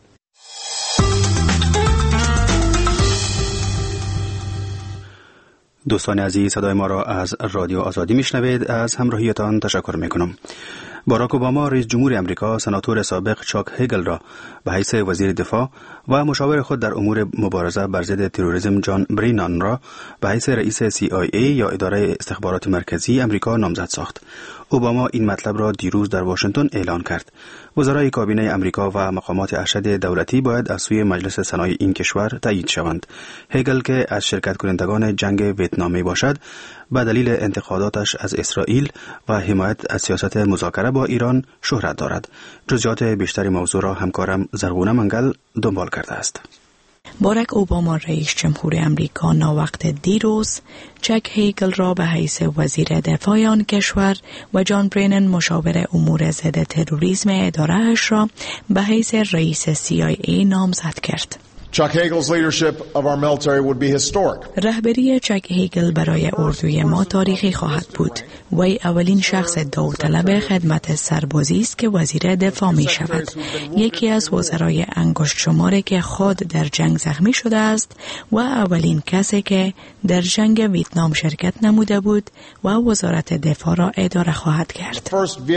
دوستان عزیز، صدای ما را از رادیو آزادی میشنوید. از همراهیتان تشکر میکنم. باراک اوباما رئیس جمهور آمریکا سناتور سابق چاک هیگل را به حیث وزیر دفاع و مشاور خود در امور مبارزه بر ضد تروریسم جان برینان را به حیث رئیس CIA یا اداره استخبارات مرکزی آمریکا نامزد ساخت. اوباما این مطلب را دیروز در واشنگتن اعلان کرد. وزرای کابینه آمریکا و مقامات ارشد دولتی باید از سوی مجلس سنای این کشور تایید شوند. هیگل که از شرکت کنندگان جنگ ویتنام می باشد، به دلیل انتقاداتش از اسرائیل و حمایت از سیاست مذاکره با ایران شهرت دارد. جزئیات بیشتری موضوع را همکارم زرغونه منگل دنبال کرده است. باراک اوباما رئیس جمهور آمریکا ناوقت دیروز چاک هیگل را به حیث وزیر دفاع آن کشور و جان برینن مشاور امور ضد تروریسم اداره‌اش را به حیث رئیس CIA نامزد کرد. Chuck Hagel's leadership of our military would be historic. رهبری چاک هیگل برای اردوی ما تاریخی خواهد بود. وی اولین شخص داوطلب خدمت سربازی است که وزیر دفاع می شود. یکی از وزرای انگشت شماری که خود در جنگ زخمی شده است و اولین کسی که در جنگ ویتنام شرکت نموده بود و وزارت دفاع را اداره خواهد کرد.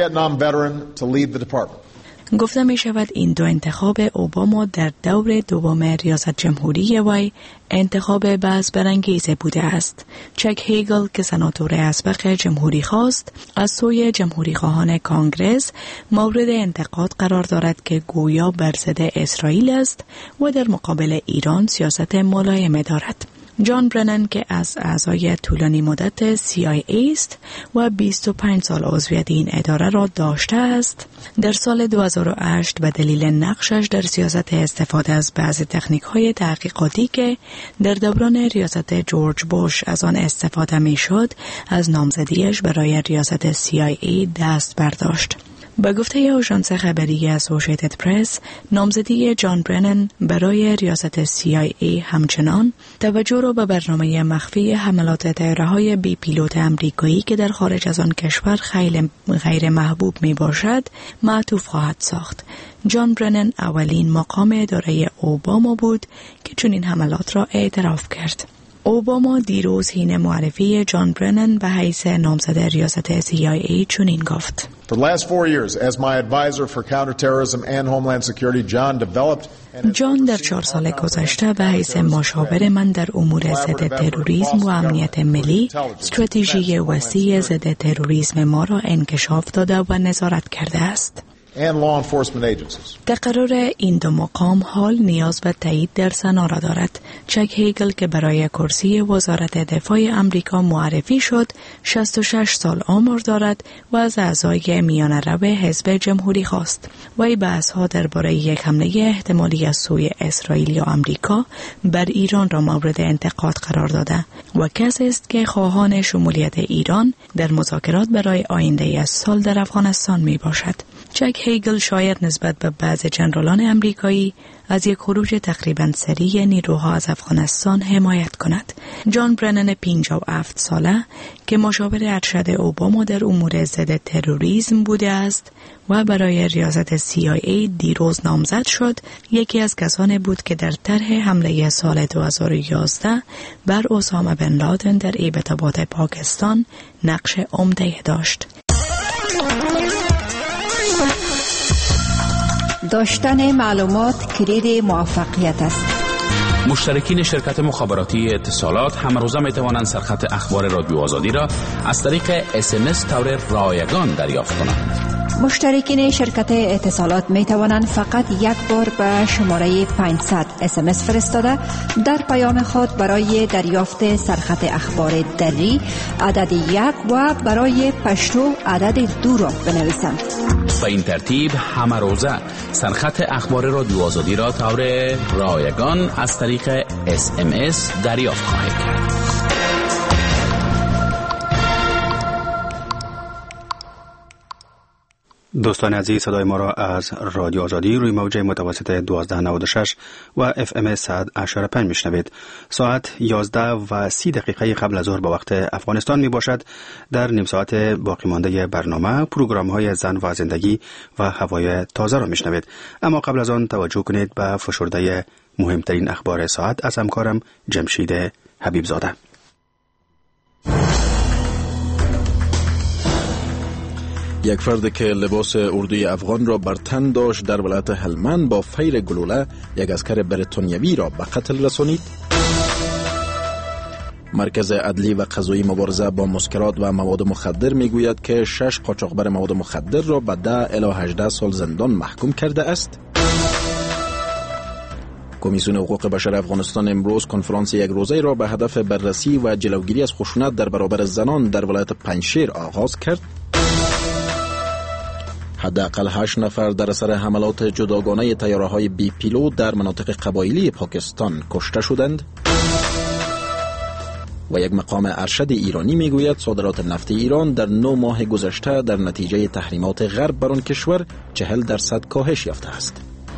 گفته می شود این دو انتخاب اوباما در دور دوم ریاست جمهوری وی انتخاب بحث برانگیز بوده است. چاک هیگل که سناتور اسبق جمهوری خواست از سوی جمهوری خواهان کانگرس مورد انتقاد قرار دارد که گویا بر ضد اسرائیل است و در مقابل ایران سیاست ملایم دارد. جان برینن که از اعضای طولانی مدت CIA است و 25 سال عضویت این اداره را داشته است، در سال 2008 به دلیل نقشش در سیاست استفاده از بعض تکنیک‌های تحقیقاتی که در دوران ریاست جورج بوش از آن استفاده می‌شد، از نامزدیش برای ریاست CIA دست برداشت. به گفته آژانس خبری اسوسییتد پرس، نامزدی جان برینن برای ریاست CIA همچنان توجه را به برنامه مخفی حملات طیاره‌های بی پیلوت آمریکایی که در خارج از آن کشور خیلی غیر محبوب می باشد معطوف خواهد ساخت. جان برینن اولین مقام اداره اوباما بود که چنین حملات را اعتراف کرد. اوباما دیروز حین معرفی جان برینن به حیث نامزد ریاست CIA چنین گفت: جان در 4 سال گذشته به حیث مشاور من در امور ضد تروریسم و امنیت ملی، استراتژی وسیع ضد تروریسم ما را انکشاف داده و نظارت کرده است. تقرر این دو مقام حال نیاز به تایید در سنا را دارد. چاک هیگل که برای کرسی وزارت دفاع آمریکا معرفی شد 66 سال عمر دارد و از اعضای میانه رو حزب جمهوری خواست. وی بحث‌ها درباره یک حمله احتمالی از سوی اسرائیل یا آمریکا بر ایران را مورد انتقاد قرار داده و کسی است که خواهان شمولیت ایران در مذاکرات برای آینده از سال در افغانستان می باشد. چاک هیگل شاید نسبت به بعض جنرالان امریکایی از یک خروج تقریباً سریع نیروها از افغانستان حمایت کند. جان برینن 57 ساله که مشاور ارشد اوباما در امور ضد تروریسم بوده است و برای ریاست CIA دیروز نامزد شد، یکی از کسانی بود که در طرح حمله سال 2011 بر اسامه بن لادن در ایبت‌آباد پاکستان نقش عمده داشت. داشتن معلومات کلید موفقیت است. مشترکین شرکت مخابراتی اتصالات همروزه می توانند سرخط اخبار رادیو آزادی را از طریق SMS طور رایگان دریافت کنند. مشترکین شرکت اتصالات می توانند فقط یک بار به شماره 500 SMS فرستاده در پیام خود برای دریافت سرخط اخبار دری عدد 1 و برای پشتو عدد 2 را بنویسند. به این ترتیب همه روزه سرخط اخبار رادیو آزادی را طور رایگان از طریق SMS دریافت خواهید کرد. دوستان عزیز، صدای ما را از رادیو آزادی روی موج متوسط 1296 و FM 100.5 میشنوید. ساعت 11:30 قبل از ظهر به وقت افغانستان می باشد. در نیم ساعت باقی مانده برنامه پروگرام های زن و زندگی و هوای تازه را میشنوید. اما قبل از آن توجه کنید به فشرده مهمترین اخبار ساعت از همکارم جمشید حبیب زاده. یک فرد که لباس اردوی افغان را بر تن داشت در ولایت هلمند با فیر گلوله یک عسکر بریتانیایی را به قتل رسانید. مرکز عدلی و قضایی مبارزه با مسکرات و مواد مخدر میگوید که 6 قاچاقبر مواد مخدر را به 10 الی 18 سال زندان محکوم کرده است. کمیسیون حقوق بشر افغانستان امروز کنفرانس یک روزه را به هدف بررسی و جلوگیری از خشونت در برابر زنان در ولایت پنجشیر آغاز کرد. حداقل 8 نفر در اثر حملات جداگانه طیاره‌های بی پیلوت در مناطق قبایلی پاکستان کشته شدند. و یک مقام ارشد ایرانی میگوید صادرات نفت ایران در 9 ماه گذشته در نتیجه تحریمات غرب بر آن کشور 40% کاهش یافته است.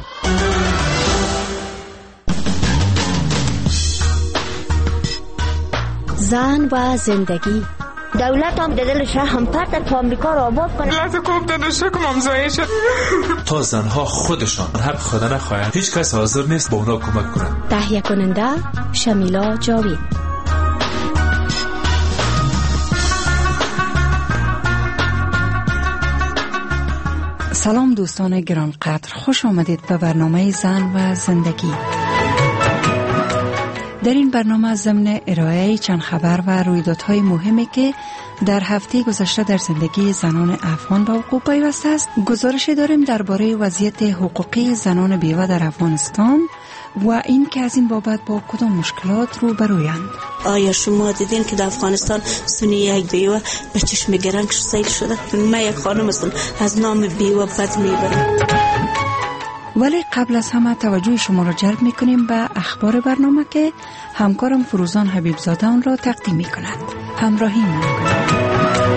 زن و زندگی. دولت هم در دل شهر هم پرت تا امریکا را آباد کنه. دولت کوب دانشگاه که ممزایه شد. تا زنها خودشان حق خود نخواهند هیچ کس حاضر نیست به اونا کمک کنند. تهیه کننده شمیلا جاوید. سلام دوستان گرانقدر، خوش آمدید به برنامه زن و زندگی. در این برنامه ضمن ارائه چند خبر و رویدادهای مهمی که در هفته گذشته در زندگی زنان افغان به وقوع پیوسته است، گزارشی داریم درباره وضعیت حقوقی زنان بیوه در افغانستان و این که از این بابت با کدام مشکلات روبرویند. آیا شما دیدین که در افغانستان سنی یک بیوه به چشم گرنگش سیل شده؟ من یک خانم هستم، از نام بیوه بد میبرم. ولی قبل از همه توجه شما را جلب میکنیم به اخبار برنامه که همکارم فروزان حبیب زاده آن را تقدیم میکند. همراهی میکنید.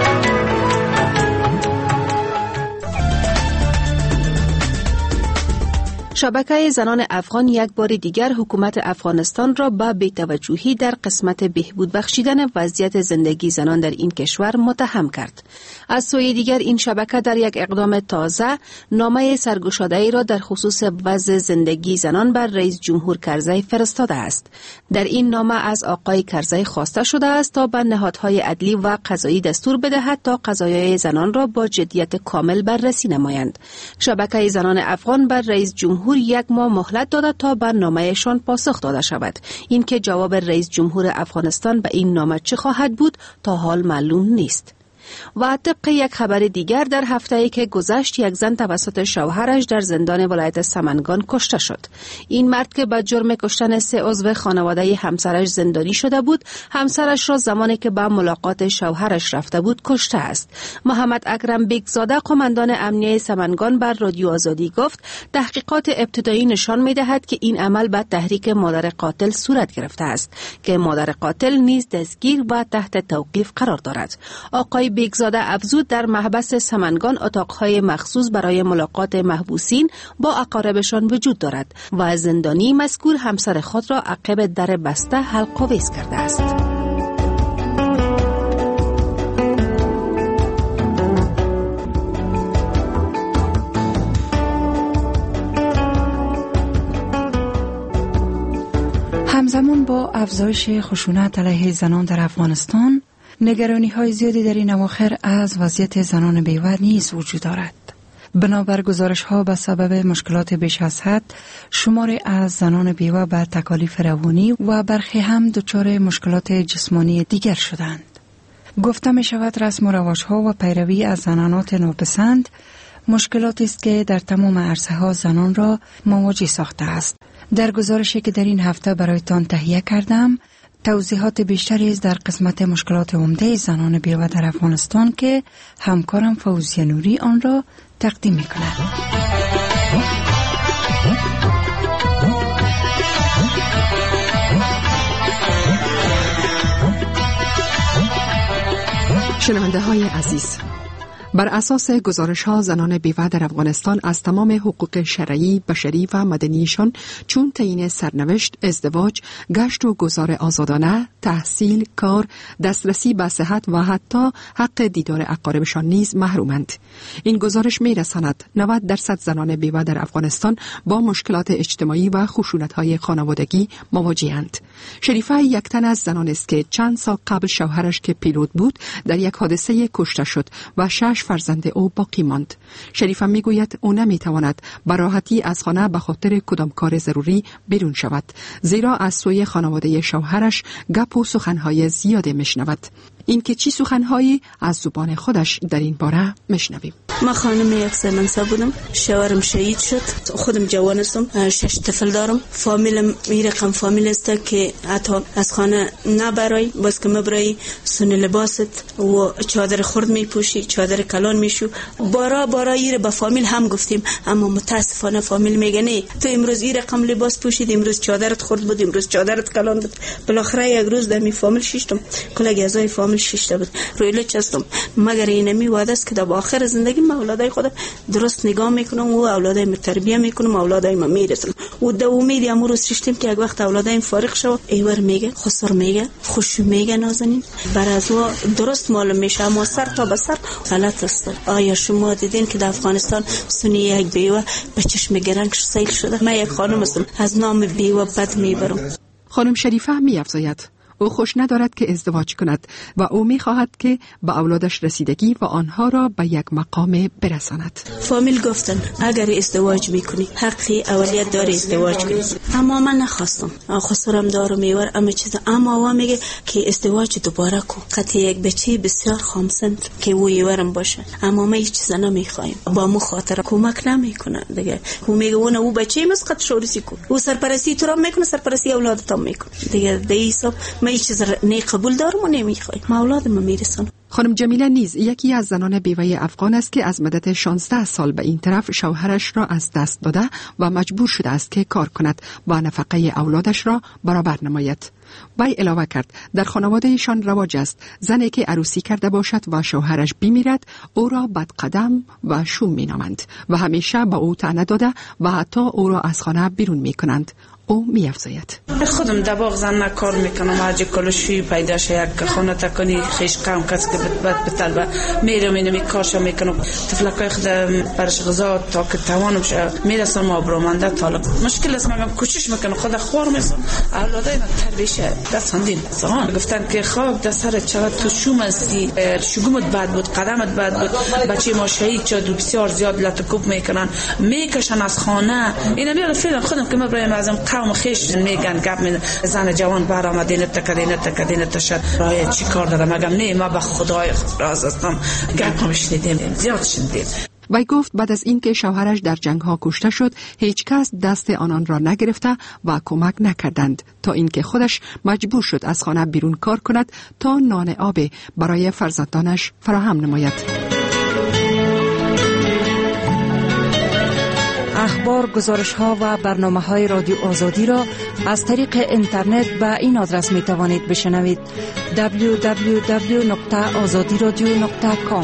شبکه زنان افغان یک بار دیگر حکومت افغانستان را به بی‌توجهی در قسمت بهبود بخشیدن وضعیت زندگی زنان در این کشور متهم کرد. از سوی دیگر این شبکه در یک اقدام تازه نامه سرگشاده‌ای را در خصوص وضع زندگی زنان بر رئیس جمهور کرزی فرستاده است. در این نامه از آقای کرزی خواسته شده است تا به نهادهای عدلی و قضایی دستور بدهد تا قضایای زنان را با جدیت کامل بررسی نمایند. شبکه زنان افغان بر رئیس جمهور 1 ماه مهلت داده تا به نامه‌شان پاسخ داده شود. این که جواب رئیس جمهور افغانستان به این نامه چه خواهد بود تا حال معلوم نیست. و طبق یک خبر دیگر در هفته‌ای که گذشت یک زن توسط شوهرش در زندان ولایت سمنگان کشته شد. این مرد که به جرم کشتن 3 عضو خانواده همسرش زندانی شده بود، همسرش را زمانی که به ملاقات شوهرش رفته بود کشته است. محمد اکرم بیگزاده قماندان امنیه سمنگان بر رادیو آزادی گفت تحقیقات ابتدایی نشان می‌دهد که این عمل به تحریک مادر قاتل صورت گرفته است که مادر قاتل نیز دستگیر و تحت توقیف قرار دارد. آقای بیگزاده افزود در محبس سمنگان اتاقهای مخصوص برای ملاقات محبوسین با اقاربشان وجود دارد و زندانی مذکور همسر خود را عقب در بسته حلق آویز کرده است. همزمان با افزایش خشونت علیه زنان در افغانستان، نگرانی های زیادی در این اواخر از وضعیت زنان بیوه نیز وجود دارد. بنابر گزارش ها به سبب مشکلات بیش از حد شماری از زنان بیوه به تکالیف روانی و برخی هم دچار مشکلات جسمانی دیگر شدند. گفته می شود رسم و رواج ها و پیروی از زنانات ناپسند مشکلاتی است که در تمام عرصه ها زنان را مواجه ساخته است. در گزارشی که در این هفته برایتان تهیه کردم توضیحات بیشتری است در قسمت مشکلات عمده زنان بیوه در افغانستان که همکارم فوزیه نوری آن را تقدیم می کند. شنونده های عزیز، بر اساس گزارش‌ها زنان بیوه در افغانستان از تمام حقوق شرعی، بشری و مدنیشان چون تعیین سرنوشت، ازدواج، گشت و گذار آزادانه، تحصیل، کار، دسترسی به صحت و حتی حق دیدار اقاربشان نیز محرومند. این گزارش می‌رساند 90% زنان بیوه در افغانستان با مشکلات اجتماعی و خشونت‌های خانوادگی مواجه‌اند. شریفه یک تن از زنان است که چند سال قبل شوهرش که پیلوت بود در یک حادثه کشته شد و 6 فرزند او باقی ماند. شریفه میگوید او نمیتواند به راحتی از خانه به خاطر کدام کار ضروری بیرون شود، زیرا از سوی خانواده شوهرش گپ و سخنهای زیاده میشنود. این که چی سخنهایی از زبان خودش در این باره میشنویم. ما خانم یک سالمنسا بودم، شوهرم شهید شد، خودم جوان هستم، 6 طفل دارم، فامیلم این رقم فامیل است که حتی از خانه نبرای باز که مبرای سن لباست و چادر خرد میپوشی، چادر کلان میشو. بارا ایره به فامیل هم گفتیم، اما متاسفانه فامیل میگه نه، تو امروز این رقم لباس پوشید، امروز چادرت خرد بود، امروز چادرت کلان بود. بالاخره یک روز در می فامیل شیشتم، کل اعضای فامیل شیشته بود، رویله چستم، مگر اینمی وعده است که در آخر زندگی ما اولادای خودم درست نگاه میکنم و اولادایم تربیت میکنم، اولادایم میرسم و در امیدی امروز شیشتیم که یک وقت اولادایم فارغ شو ایور میگه، خسر میگه، خوش میگه، نازنین بر از او درست معلوم میشه، اما سر تا به سر غلط است. آیا شما دیدین که در افغانستان سنی یک بیوه به چشم گرنگش سیل شده؟ من یک خانم هستم، از نام بیوه بد میبرم. خانم شریفه میافزاید او خوش ندارد که ازدواج کند و او می‌خواهد که به اولادش رسیدگی و آنها را به یک مقام برساند. فامیل گفتن اگر ازدواج میکنی حقی اولیت داری ازدواج کنی، اما من نخواستم، خسرم دارم میور اما چیزا، اما او میگه که ازدواج دوباره کو، قطعی یک بچه بسیار خامسند که او یورم باشه، اما ما هیچ چیزا نمیخوایم، با مو خاطر کمک نمیکنه دیگه. او میگه او بچه مسقط شورسی کو، او سرپرستی تو را میکنه، سرپرستی اولادت هم میکنه دیگه. به حساب ما هیچ چیز نه قبول دارم و نمیخوایم، ما اولادم میرسن. خانم جمیله نیز یکی از زنان بیوه افغان است که از مدت 16 سال به این طرف شوهرش را از دست داده و مجبور شده است که کار کند و نفقه اولادش را برابر نماید. وی علاوه کرد در خانوادهشان رواج است زنی که عروسی کرده باشد و شوهرش بمیرد او را بدقدم و شوم مینامند و همیشه به او طعنه داده و حتی او را از خانه بیرون میکنند. او می‌افزاید خودم در باغ زن کار میکنم، هرچی کلوشی پیدا شه یک خانه تکنی خیش قوم کس که بتلبه میرم اینمی کارشو میکنم، تفلکای خودم برش غذا تا که توانم شه میرسم آبرومنده طالب. مشکل است مگم کوشش میکنم خود خوار میسم اولادای من تربیشه دست هندین زمان گفتن که خواب در سر چقدر تو شوم هستی، شگومت بد بود، قدمت بد بود، بچه ما شهید شد، بسیار زیاد لطکوب میکنن، میکشن از خانه. اینا میاد فیلم خودم که مبرایم ازم قوم خیش میگن گپ می زن جوان برآمدین تکدین تشد راه چی کار داره؟ مگم نه، ما به خدای راز هستم، گپ میشنیدیم زیاد شنیدیم. وی گفت بعد از اینکه شوهرش در جنگ ها کشته شد هیچ کس دست آنان را نگرفته و کمک نکردند تا اینکه خودش مجبور شد از خانه بیرون کار کند تا نان آب برای فرزندانش فراهم نماید. اخبار، گزارش‌ها و برنامه‌های رادیو آزادی را از طریق اینترنت به این آدرس می‌توانید بشنوید: www.azadiradio.com.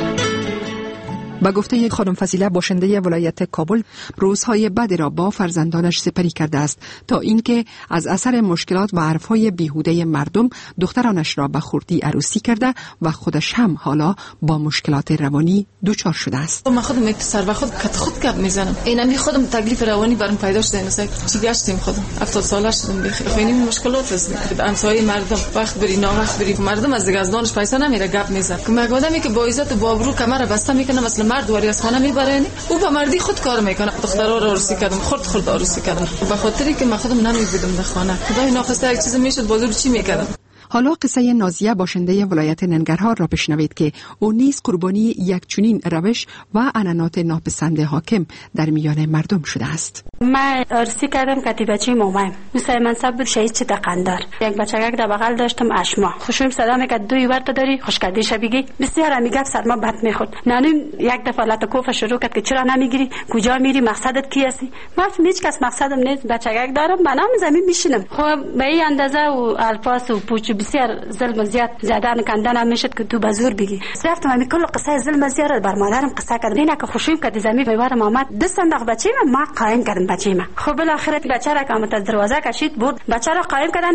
با گفته یک خانم فضیله باشنده ولایت کابل روزهای بدی را با فرزندانش سپری کرده است تا اینکه از اثر مشکلات و حرفهای بیهوده مردم دخترانش را به خردی عروسی کرده و خودش هم حالا با مشکلات روانی دچار شده است. من خودم یک سر و خود گپ میزنم، اینم خودم تکلیف روانی برام پیدا شده، مثلا چی گشتیم خودم 70 ساله شدم بخوینیم مشکلات است. همسایه مردم وقت بری وقت بری مردم از دیگه از دانش پیسه نمیره گپ میزنه. که آدمی که با عزت و با ابرو کمر بسته میکنه، مثلا مرد واری از خانه میبرن، او به مردی خود کار میکنه. دخترها رو عروسی کردم، خود عروسی کردم به خاطری که من خودم نمیبودم در خانه. خدای ناخواسته یک چیز میشد بازور چی میکردم. حالا قصه نازیه باشنده ولایت ننگرهار را بشنوید که او نیز قربانی یک چنین روش و عنعنات ناپسند حاکم در میان مردم شده است. من عروسی کردم که بچه مامایم مثل منصب بود شهید چه قندار. یک بچگک در بغل داشتم اشما. خوشم صدا میکرد دوی ورت داری خوشکدی شبیگی بسیار میگفت سرما بد میخورد. نانم یک دفعه لطکوف شروع کرد که چرا نمیگیری کجا میری مقصدت کی هستی؟ من هیچ کس مقصدم نیست بچگک دارم منم زمین میشینم. خب به این اندازه و الفاظ و پوچ بسیار ظلم زیاد زدن کندن میشد که تو بزور بگی. رفتم همین کل قصه ظلم زیاد بر مادرم قصه کردم. اینا که خوشم کرد زمین میوارم آمد دو صندوق بچه ما قایم کردم بچه ما. خب بالاخره بچه را که آمد از دروازه کشید بود بچه را قایم کردن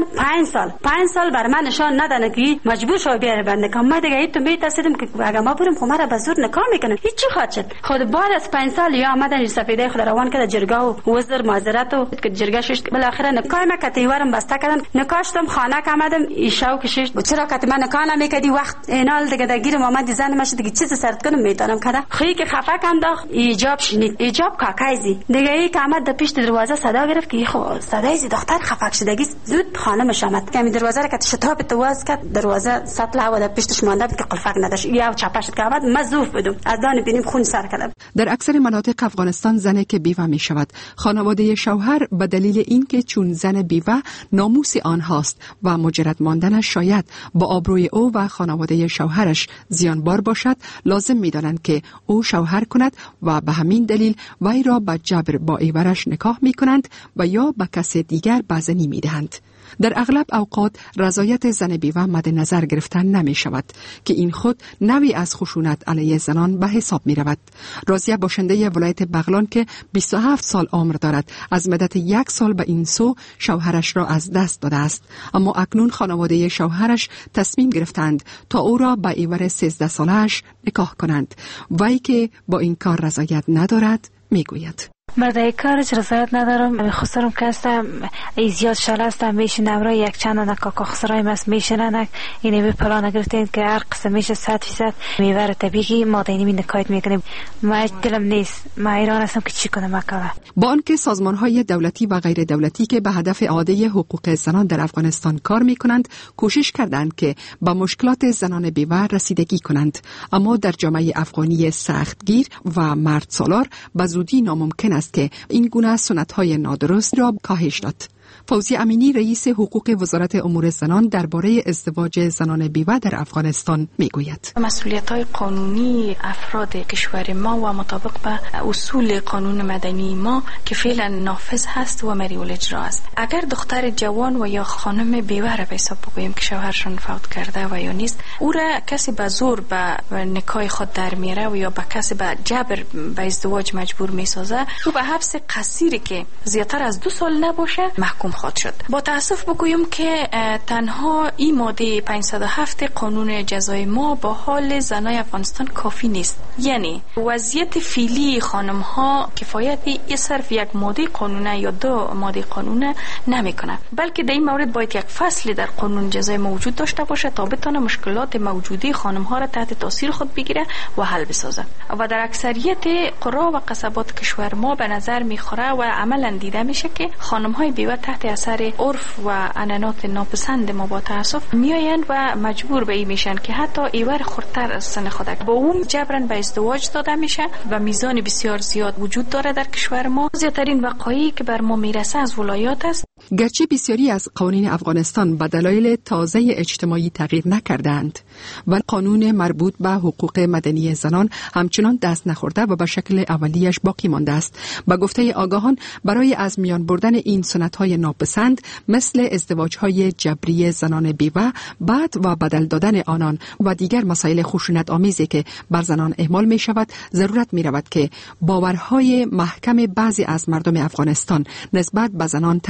5 سال بر من نشان ندادن که مجبور شو بیاره بنده کام. ما دیگه تو میترسیدم که اگه ما بریم خمر به زور نکام میکنن هیچ چی خواهد شد. خود بعد از 5 سال یا آمدن سفیده خود روان کرد جرگه و وزیر معذرت و که جرگه شش بالاخره نکایم کتیوارم بسته کردن. نکاشتم خانه که آمدم ایشاو کشش چرا که من نکانه میکردی وقت اینال دیگه درگیر محمد زن مش دیگه چیز سرت کنم میتونم کدا خی که خفه انداخت ایجاب شنید ایجاب کاکایزی دیگه ای که آمد در پیش دروازه صدا گرفت که خو صدای دختر خفه شدگی زود خانمش آمد که دروازه را که شتاب تواز کرد دروازه سطل هوا در پیشش مانده بود که قلفک نداشت یا چپش که آمد مزوف بدم از دان بینیم خون سر کردم. در اکثر مناطق افغانستان زنی که بیوه می شود خانواده شوهر به دلیل اینکه چون زن بیوه ناموس آنهاست و مجرد ماندنش شاید با آبروی او و خانواده شوهرش زیانبار باشد لازم می‌دانند که او شوهر کند و به همین دلیل وی را به جبر با ایورش نکاح می‌کنند و یا به کس دیگر بزنی می‌دهند. در اغلب اوقات رضایت زن بیوه مد نظر گرفتن نمی شود که این خود نوعی از خشونت علیه زنان به حساب می رود. راضیه باشنده ولایت بغلان که 27 سال عمر دارد از مدت 1 سال به این سو شوهرش را از دست داده است، اما اکنون خانواده شوهرش تصمیم گرفتند تا او را به ایور 13 سالش نکاح کنند. وی که با این کار رضایت ندارد می گوید من در کارش رضایت ندارم. خسرم که هستم زیاد شل هستم میشنم را یک چند نکاکا خسرای مست میشننک اینه به پلان گرفتین که هر قسم میشه 100% میوره طبیعی ما دینی می نکایت میکنیم. ما دلم نیست ما ایران هستم که چی کنم اکاوه. با آنکه سازمانهای دولتی و غیر دولتی که به هدف اعاده حقوق زنان در افغانستان کار میکنند کوشش کردند که با مشکلات زنان بیوه رسیدگی کنند، اما در جامعه افغانی سختگیر و مرد سالار به زودی ناممکن است که این گونه سنت‌های نادرست را کاهش داد. فوزیه امینی رئیس حقوق وزارت امور زنان درباره ازدواج زنان بیوه در افغانستان میگوید مسئولیت‌های قانونی افراد کشور ما و مطابق به اصول قانون مدنی ما که فعلا نافذ هست و مری الاجرا است. اگر دختر جوان و یا خانم بیوه را به حساب بگوییم که شوهرشان فوت کرده و یا نیست، او را کسی به زور به نکاح خود در میاره و یا به کسی به جبر به ازدواج مجبور میسازه، او به حبس قصیری که زیاتر از 2 سال نباشه محکوم خواهد شد. با تاسف بگویم که تنها این ماده 507 قانون جزای ما با حال زنای افغانستان کافی نیست. یعنی وضعیت فعلی خانم ها کفایتی صرف یک ماده قانونه یا 2 ماده قانونه نمیکنه، بلکه در این مورد باید یک فصل در قانون جزای موجود داشته باشه تا بتونه مشکلات موجودی خانم ها را تحت تاثیر خود بگیره و حل بسازه. و در اکثریت قرا و قصبات کشور ما به نظر میخوره و عملا دیده میشه که خانم های بیوه تحت اثر عرف و عنعنات ناپسند ما با تاسف میآیند و مجبور به این میشن که حتی ایور خردتر از سن خودک با اون جبران به ازدواج داده میشه و میزان بسیار زیاد وجود داره در کشور ما. زیادترین وقایعی که بر ما میرسه از ولایات است. گرچه بسیاری از قوانین افغانستان به دلایل تازه اجتماعی تغییر نکردند و قانون مربوط به حقوق مدنی زنان همچنان دست نخورده و به شکل اولیش باقی مانده است. به گفته آگاهان برای از میان بردن این سنت‌های ناپسند مثل ازدواج‌های جبری زنان بیوه بعد و بدل دادن آنان و دیگر مسائل خشونت آمیزی که بر زنان اعمال می شود ضرورت می رود که باورهای محکم بعضی از مردم افغانستان نسبت به زنان تغییر کند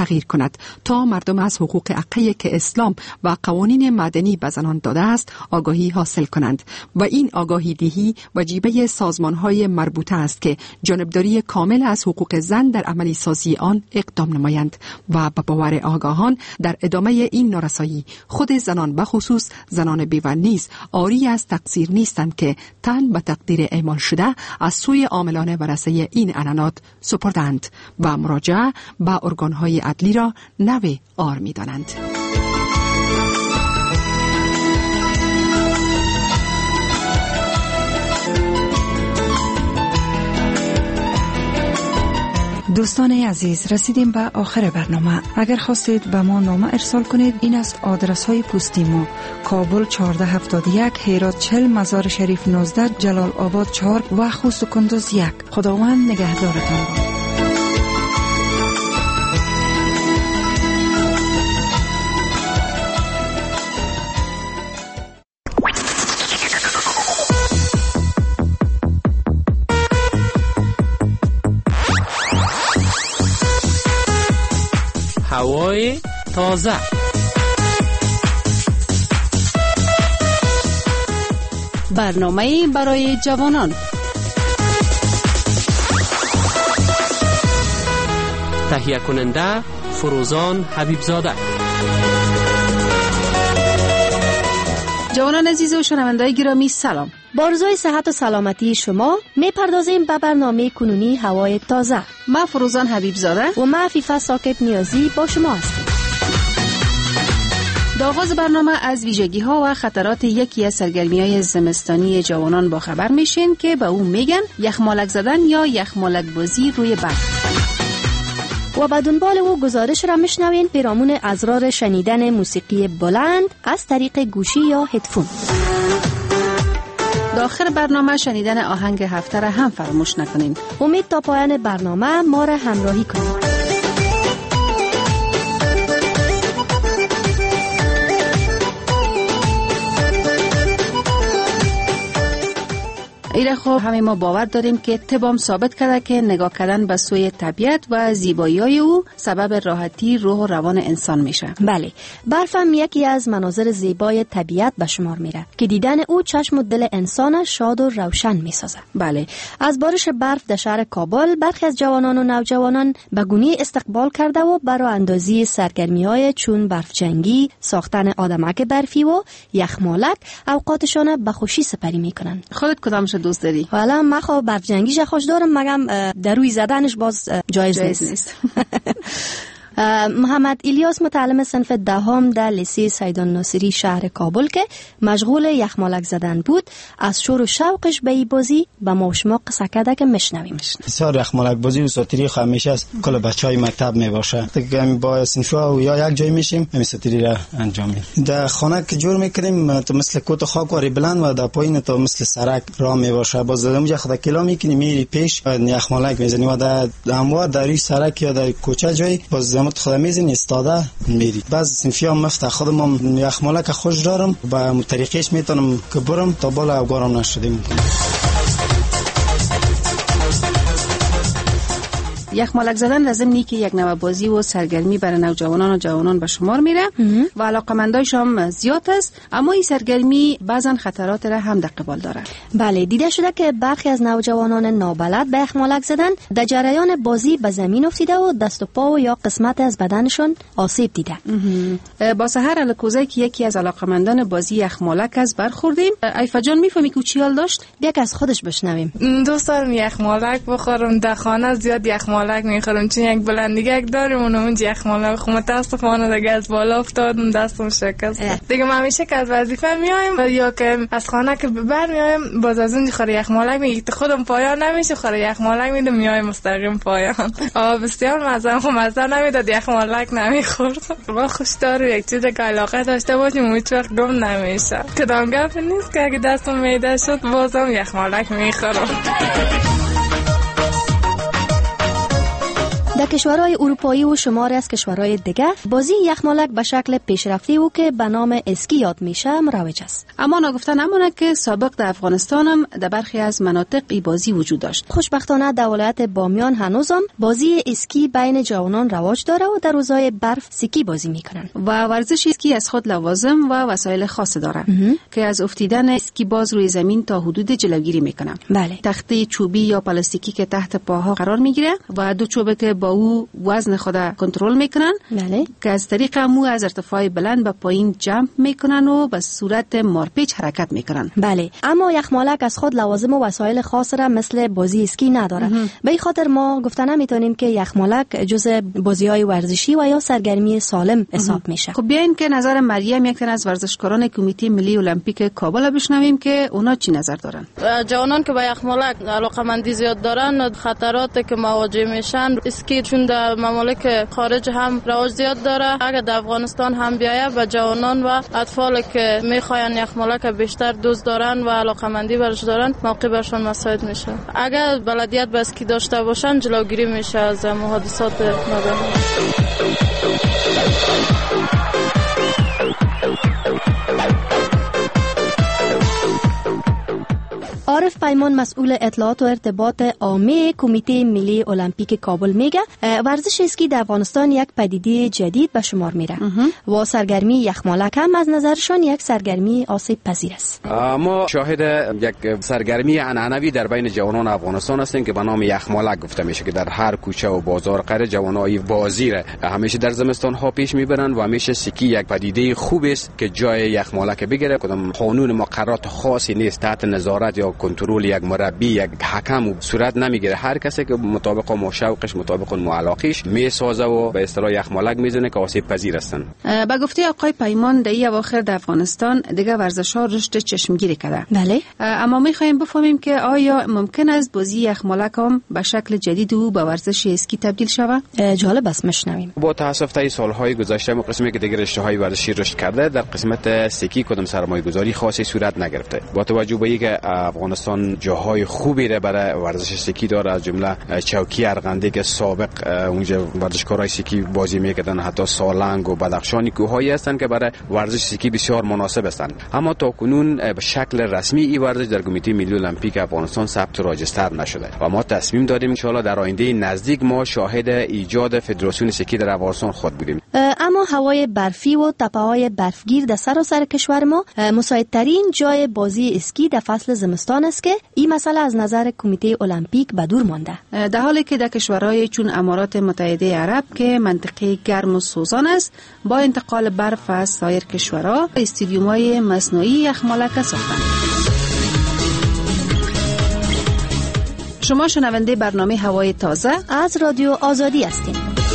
کند تا مردم از حقوق حقیقی که اسلام و قوانین مدنی به زنان داده است آگاهی حاصل کنند و این آگاهی دهی وجیبه سازمان‌های مربوطه است که جانبداری کامل از حقوق زن در عملی سازی آن اقدام نمایند و به باور آگاهان در ادامه این نارسایی خود زنان به خصوص زنان بیوه نیز آری از تقصیر نیستند که تن به تقدیر اعمال شده از سوی عاملان ورثه این عنعنات سپردند و مراجعه به ارگان‌های عدلی را نوع آر می‌دانند. دوستان عزیز، رسیدیم به آخر برنامه. اگر خواستید به ما نامه ارسال کنید این است آدرس های پستی ما: کابل 1471، هرات 40، مزار شریف 19، جلال آباد 4 و خوست و کندوز 1. خداوند نگهدارتان باد. هوای تازه. برنامه برای جوانان. تهیه کننده فروزان حبیبزاده. جوانان عزیز و شنوندگان گرامی سلام. با آرزوی صحت و سلامتی شما میپردازیم به برنامه کنونی هوای تازه. ما فروزان حبیبزاده و ما عفیفه ساکت نیازی با شما هستیم. در آغاز برنامه از ویژگی ها و خطرات یکی از سرگرمی های زمستانی جوانان با خبر میشین که به اون میگن یخمالک زدن یا یخمالک بازی روی برف. و به دنبال او گزارش را میشنوین پیرامون اضرار شنیدن موسیقی بلند از طریق گوشی یا هدفون. داخل برنامه شنیدن آهنگ هفته را هم فراموش نکنین. امید تا پایان برنامه ما را همراهی کنید. ایره خب همه ما باور داریم که طب ثابت کرده که نگاه کردن به سوی طبیعت و زیبایی او سبب راحتی روح و روان انسان میشه. بله، برف هم یکی از مناظر زیبای طبیعت به شمار میره که دیدن او چشم و دل انسان شاد و روشن میسازه. بله، از بارش برف در شهر کابل برخی از جوانان و نوجوانان به گونی استقبال کرده و برای اندازی سرگرمی‌های چون برفجنگی، ساختن آدمک برفی و یخمالک اوقاتشان به خوشی سپری میکنن. خودت کدامش دوست داری؟ حالا من خب برفجنگیش خوش دارم، مگم در روی زدنش باز جایز نیست. محمد الیاس متعلم صنف دهم در لیسه سیدان ناصری شهر کابل که مشغول یخمالک زدن بود، از شور و شوقش به این بازی به ما و شما قصه کرده که میشنویم. بسیار یخمالک بازی و ساتری همیشه است کل بچهای مکتب میباشه. با صنفا و یا یک جای میشیم همین ساتری را انجام میدیم. در خانه که جور میکنیم تو مثل کوت خاک واری بلند و در پایین تو مثل سرک راه میباشه. باز اونجا خود کلا میکنی میری پیش یخمالک میزنی و در اموا در روی سرک یا در کوچه جای باز خودم میزنی استاده میری. بعضی صنفی هم مفت خودم یخمالک خوش دارم با طریقش میتونم که برم تا بالا گرم نشدیم. یخمالک زدن لازم نیست که یک نوع بازی و سرگرمی برای نوجوانان و جوانان به شمار میره و علاقمندایش هم زیاد است، اما این سرگرمی بعضا خطرات را هم در قبال داره. بله، دیده شده که برخی از نوجوانان نابلد به یخمالک زدن در جریان بازی به زمین افتیده و دست و پا و یا قسمت از بدنشون آسیب دیده. با سحر الکوزی که یکی از علاقمندان بازی یخمالک از برخوردیم. ایفا جان میفهمی که چی حال داشت؟ یک از خودش بشنویم. دوست دارم یخمالک بخورم، در خانه زیاد یخمالک میخورم چون یک بلندیگه داریم اون یخمالک خو متاسفانه دیگه از بالا افتادم دستم شکست. دیگه ما همیشه که از وظیفه میایم یا که از خانه که ببر میایم باز از اون خوره یخمالک میگی خودم پایان نمیشه خوره یخمالک میدم میایم مستقیم پایان. بسیار مزه نمیداد یخمالک نمیخورد. ما خوش دارم یک چیز که علاقه داشته باشیم هیچ وقت گم نمیشه. کدام گپ نیست که اگه دستم میده شد بازم یخمالک میخورم. در کشورهای اروپایی و شماری از کشورهای دیگه بازی یخمالک به شکل پیشرفته و که به نام اسکی یاد میشه مروج است. اما نگفته نمونه که سابق در افغانستان هم در برخی از مناطق ای بازی وجود داشت. خوشبختانه در ولایت بامیان هنوزم بازی اسکی بین جوانان رواج داره و در روزهای برف سکی بازی میکنن. و ورزش اسکی از خود لوازم و وسایل خاص داره که از افتیدن اسکی باز روی زمین تا حدود جلوگیری میکنه. بله. تخته چوبی یا پلاستیکی که تحت پاها قرار میگیره و دو چوبه که با او وزن خود کنترل میکنن. بله. که از طریق مو از ارتفاع بلند به پایین جمپ میکنن و به صورت مارپیچ حرکت میکنن. بله. اما یخمالک از خود لوازم و وسایل خاص را مثل بازی اسکی نداره. به این خاطر ما گفته نمیتونیم که یخمالک جزء بازی‌های ورزشی و یا سرگرمی سالم حساب میشه. خب بیاین که نظر مریم، یک تن از ورزشکاران کمیته ملی المپیک کابل بشنویم که اونا چی نظر دارن. جوانان که به یخمالک علاقه‌مندی زیاد دارن، خطراتی که مواجه میشن، اسکی چون در ممالک خارج هم رواج زیاد داره، اگر در افغانستان هم بیایه به جوانان و اطفال که میخواین یخمالک بیشتر دوست دارن و علاقه‌مندی برش دارن موقع برشون مساعد میشه. اگر بلدیت به اسکی داشته باشن جلوگیری میشه از حادثات ناگهانی. عارف پیمان مسئول اطلاعات و ارتباط عامه کمیته ملی المپیک کابل میگه ورزش اسکی در افغانستان یک پدیده جدید به شمار میره و سرگرمی یخمالک هم از نظرشان یک سرگرمی آسیب پذیر است. ما شاهد یک سرگرمی عنعنوی در بین جوانان افغانستان هستیم که به نام یخمالک گفته میشه که در هر کوچه و بازار قره جوانای بازی را همیشه در زمستان ها پیش میبرن و همیشه اسکی یک پدیده خوب است که جای یخمالک بگیره. کدام قانون مقررات خاصی نیست، تحت نظارت یا کنترل یک مربی یک حکم صورت نمیگیره. هر کسی که مطابق مو شوقش مطابق مو علاقش میسازه و به اصطلاح یخمالک میزنه که آسیب پذیر هستن. با گفته آقای پیمان در این اواخر در افغانستان دیگه ورزش‌ها رشد چشمگیری کرده. بله. اما می‌خوایم بفهمیم که آیا ممکن است بازی یخمالک هم به شکل جدید و به ورزش اسکی تبدیل شود؟ جالب است مشنویم. با تاسف تا سالهای گذشته ما قسمی که دیگه رشته‌های ورزشی رشد کرده، در قسمت اسکی کدام سرمایه‌گذاری خاصی صورت نگرفته. با توجه به اینکه افغانستان جاهای خوبی را برای ورزش اسکی داره، از جمله چوکی ارغنده که سابق اونجا ورزشکارای اسکی بازی میکردن، حتی سالنگ و بدخشانی کوههایی هستند که برای ورزش اسکی بسیار مناسب هستند. اما تا کنون به شکل رسمی این ورزش در کمیته ملی المپیک افغانستان ثبت و راجستر نشده و ما تصمیم داریم ان شاء الله در آینده نزدیک ما شاهد ایجاد فدراسیون اسکی در افغانستان خود بودیم. اما هوای برفی و تپه‌های برفگیر در سراسر کشور ما مساعدترین جای بازی اسکی در فصل زمستان است که این مسئله از نظر کمیته المپیک به دور مانده. در حالی که در کشورهای چون امارات متحده عرب که منطقه گرم و سوزان است، با انتقال برف از سایر کشورها استادیوم‌های مصنوعی یخمالک ساختند. شما شنونده برنامه هوای تازه از رادیو آزادی هستید.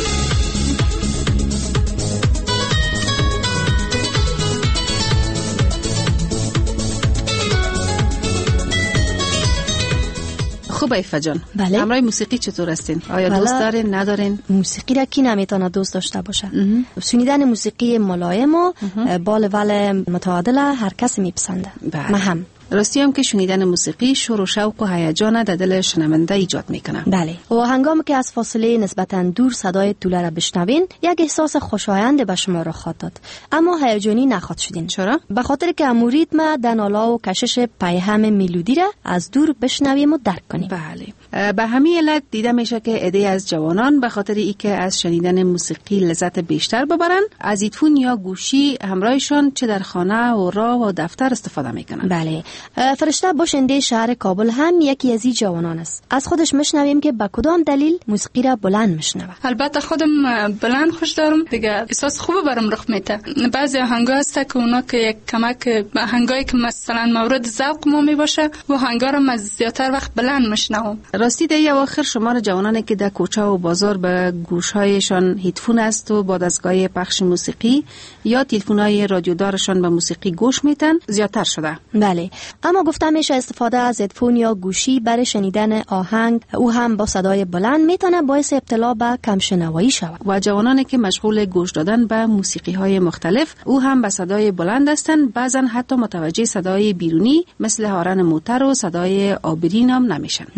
خوب ایفا جان. بله. همراه موسیقی چطور هستین؟ آیا دوست دارین ندارین؟ موسیقی را کی نمیتونه دوست داشته باشه؟ شنیدن موسیقی ملایم و بال ول متعادل هر کسی میپسنده. من هم راستی هم که شنیدن موسیقی شور و شوق و هیجان در دل شنونده ایجاد میکنه. بله. و هنگامی که از فاصله نسبتا دور صدای توله را بشنوین یک احساس خوشایند به شما را خواهد داد، اما هیجانی نخواهد شدین. چرا؟ به خاطر که امو ریتم دنالا و کشش پیهم ملودی را از دور بشنویم و درک کنیم. بله. به همین علت دیده میشه که عده از جوانان به خاطر اینکه از شنیدن موسیقی لذت بیشتر ببرن، از ایدفون یا گوشی همراهشان چه در خانه و راه و دفتر استفاده میکنن. بله. فرشته باشنده شهر کابل هم یکی از این جوانان است. از خودش مشنویم که با کدام دلیل موسیقی را بلند مشنوه. البته خودم بلند خوش دارم دیگه، احساس خوبه برام رخ میده. بعضی آهنگا هست که اونا که یک کمک آهنگایی که مثلا مورد ذوق ما میباشه و آهنگا رو من زیاتر وقت بلند مشنوم. راستی در اواخر شمار جوانانی که در کوچه و بازار به گوشهایشان هدفون است و با دستگاه پخش موسیقی یا تلفن‌های رادیودارشان به موسیقی گوش میتن زیاتر شده. بله. اما گفته میشه استفاده از هدفون یا گوشی برای شنیدن آهنگ او هم با صدای بلند میتونه باعث ابتلا به کمشنوایی شود. و جوانانی که مشغول گوش دادن به موسیقی‌های مختلف او هم به صدای بلند هستند، بعضا حتی متوجه صدای بیرونی مثل هارن موتر و صدای آبرین هم نمیشن. بله.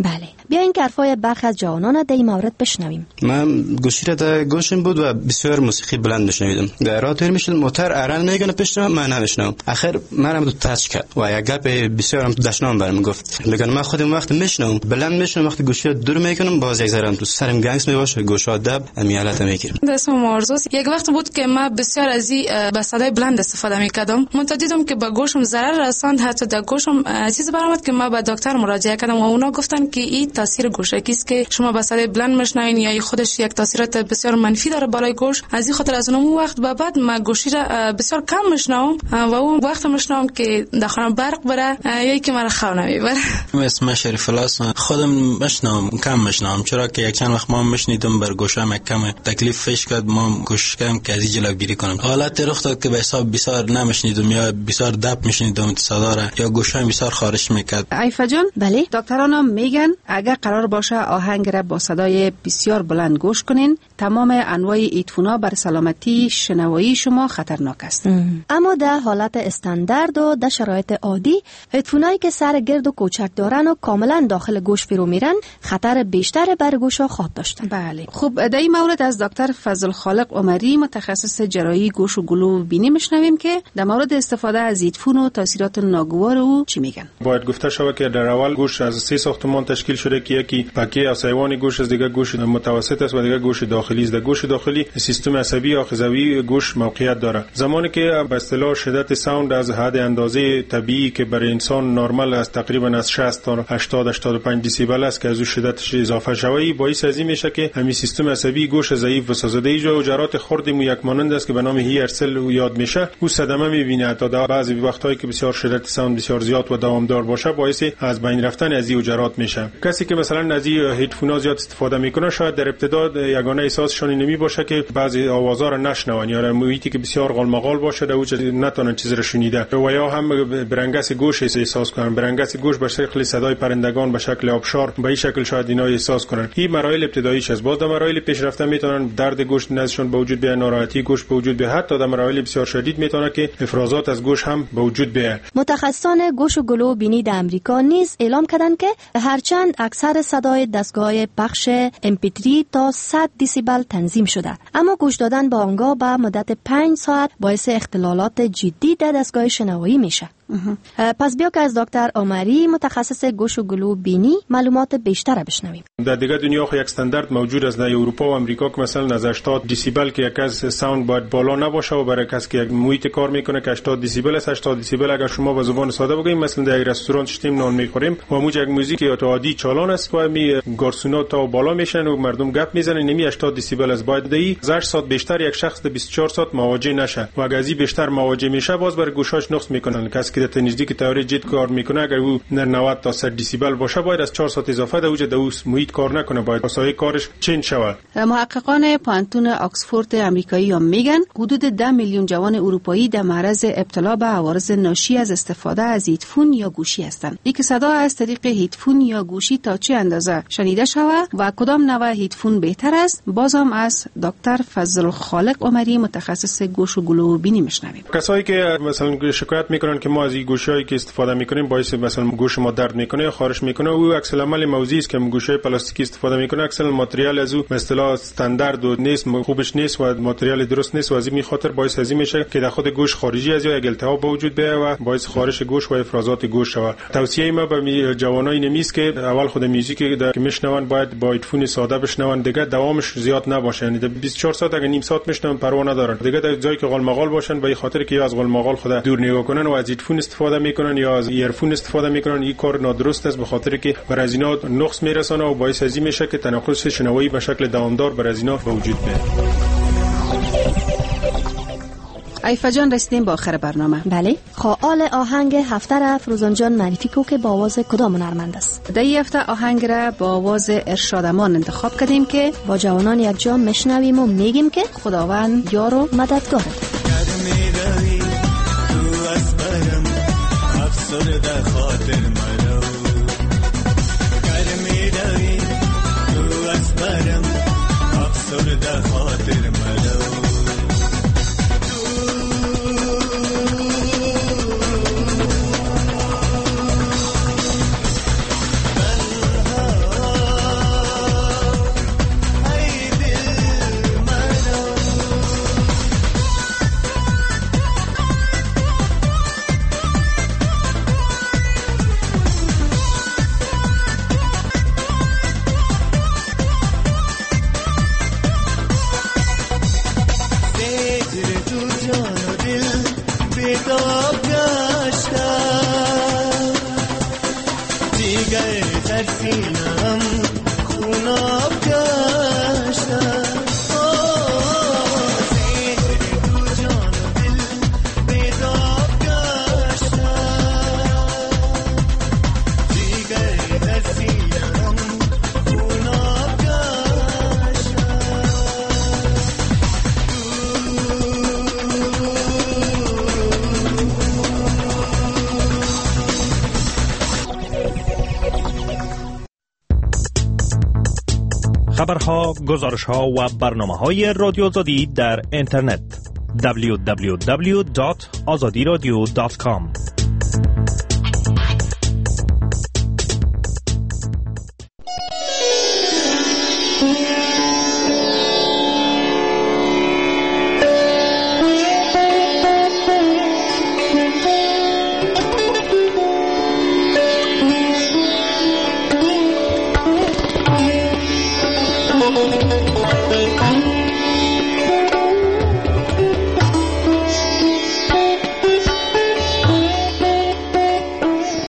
بیاین که حرفای برخی از جوانان در این مورد بشنویم. من گوشی را در گوشم بود و بسیار موسیقی بلند بشنویدم. در راه تیر میشد موتور ارن میگنه پیشم من نمیشنم. آخر منم تو تاچ کرد و یک گپ بسیارم تو دشنام برام گفت. لگن من خودم وقت میشنم بلند میشنم وقتی گوشی دور میکنم باز یک ذره تو سرم گنگس میباشه گوشا دب امیالت میگیرم. اسمم آرزوست. یک وقت بود که من بسیار از با صدای بلند استفاده میکردم. دیدم که با گوشم ضرر رساند، حتی در گوشم چیز برآمد که من به دکتر مراجعه کردم و اونا گفتن که این تاثیر گوشکی است که شما با صدای بلند میشنوین یا خودش یک تاثیرات بسیار منفی داره بالای گوش. از این خاطر از اون وقت به بعد من گوشی را بسیار کم میشنوم و اون وقت میشنوم که در خانه برق بره یا که من خواب نمیبره. اسمم شریف الله است. خودم میشنوم کم میشنوم چرا که یک چند وقت ما میشنیدم بر گوشم کم تکلیف فش کرد ما گوش کم که از جلوگیری کنم. حالت رخ داد که به حساب بسیار نمیشنیدم یا بسیار دب میشنیدم صدا را یا گوشم بسیار خارش میکرد. عیفه جان بله دکتران میگن اگر قرار باشه آهنگ را با صدای بسیار بلند گوش کنین تمام انواع ایدفونا بر سلامتی شنوایی شما خطرناک است. اما در حالت استاندارد و در شرایط عادی ایدفونایی که سر گرد و کوچک دارن و کاملا داخل گوش فرو میرن خطر بیشتر بر گوشا خواهد داشتن. بله خب در این مورد از دکتر فضل خالق عمری متخصص جراحی گوش و گلو بینی میشنویم که در مورد استفاده از ایدفون و تاثیرات ناگوار او چی میگن. باید گفته شود که در اول گوش از 3 ساختمان تشکیل شده که یکی پکه از حیوان گوش است، دیگه گوش متوسط است و دیگه گوش داخلی است. در گوش داخلی سیستم عصبی آخذوی گوش موقعیت داره. زمانی که به اصطلاح شدت ساوند از حد اندازه طبیعی که برای انسان نرمال است تقریبا از 60 تا 80 85 دسیبل است که از اون شدتش اضافه شوی باعث از این میشه که همین سیستم عصبی گوش ضعیف و سازنده ایجا و جرات خرد یک مانند است که به نام هیرسل یاد میشه او صدمه میبینه. تا در بعضی وقتایی که بسیار شدت ساوند بسیار زیاد و دوامدار باشه باعث از بین رفتن از این جرات میشه. کسی که مثلا از این هدفون زیاد استفاده میکنه شاید در ابتدا یگانه احساسشون نمی باشه که بعضی آوازا رو نشنون یا محیطی که بسیار غالمغال باشه در وجه نتونن چیز رو شنیده و یا هم برنگس گوش احساس کنن. برنگس گوش به شکل صدای پرندگان به شکل آبشار به این شکل شاید اینا احساس کنن. این مراحل ابتداییش است. بعد در مراحل پیشرفته میتونن درد گوش نزشون به وجود بیاد، ناراحتی گوش به وجود بیاد، حتی در مراحل بسیار شدید میتونه که افرازات از گوش هم به وجود بیاد. متخصصان گوش و گلو بینی در امریکا نیز اعلام کردند که هرچند اکثر صدای دستگاه پخش MP3 تا 100 دسیبل تنظیم شده اما گوش دادن به آنها به مدت 5 ساعت باعث اختلالات جدی در دستگاه شنوایی میشه. پس بیا که از دکتر عمری متخصص گوش و گلو بینی معلومات بیشتر بشنویم. در دیگه دنیا خو یک استاندارد موجود است در اروپا و امریکا که مثلا از 80 دسیبل که یک از ساوند باید بالا نباشه و برای کسی که یک محیط کار میکنه که 80 دسیبل است. 80 دسیبل اگر شما به زبان ساده بگیم مثلا در یک رستوران شتیم نان میخوریم و موج یک موزیک یا عادی چالان است و می گارسونا تا بالا میشن و مردم گپ میزنن نمی 80 دسیبل است. باید دی 8 ساعت بیشتر یک شخص در 24 ساعت مواجه نشه و اگر از این بیشتر مواجه میشه باز بر گوشاش نقص میکنن. کسی که در نزدیک تئوری جد کار میکنه اگر او 90 تا 100 دسیبل باشه باید از 4 ساعت اضافه در وجه در محیط کار نکنه، باید واسه کارش چنج شود. محققان پانتون آکسفورد آمریکایی هم میگن حدود 10 میلیون جوان اروپایی در معرض ابتلا به عوارض ناشی از استفاده از هدفون یا گوشی هستند. یک صدا از طریق هدفون یا گوشی تا چه اندازه شنیده شود و کدام نوع هدفون بهتر است بازم از دکتر فضل خالق عمری متخصص گوش و گلو بینی میشنویم. کسایی که مثلا شکایت میکنن که ما از این گوشیایی که استفاده میکنیم باعث مثلا گوش ما درد میکنه یا خارش میکنه او عکس العمل موضوعی است که گوشی پلاستیکی استفاده میکنه اکثر ماتریال از او به اصطلاح استاندارد و نیست، خوبش نیست و ماتریال درست نیست و از این خاطر باعث از این میشه که در خود گوش خارجی از یا التهاب به وجود بیاد و باعث خارش گوش و افرازات گوش شود. توصیه ما به جوانای نمیست که اول خود موزیک که میشنون باید با هدفون ساده بشنون، دیگه دوامش زیاد نباشه، یعنی 24 ساعت اگه نیم ساعت میشنون پروا ندارن. دیگه در جایی که غالمغال باشن به خاطر که یا از غالمغال خود دور نگاه کنن و از هدفون استفاده میکنن یا از ایرفون استفاده میکنن. این کار نادرست است به خاطر که بر از اینا نقص میرسونه و باعث از این میشه که تناقض شنوایی به شکل دوامدار بر از اینا به وجود بیاد. عیفه جان رسیدیم با آخر برنامه. بله، خواهال آهنگ هفته را فروزان جان معرفی کو که با آواز کدام هنرمند است؟ در این هفته آهنگ را با آواز ارشاد امان انتخاب کردیم که با جوانان یک جا میشنویم و میگیم که خداوند یار و مددگارت. دیگه در سینم خوناب گشتم خبرها، گزارشها و برنامه‌های رادیو آزادی در اینترنت www.azadiradio.com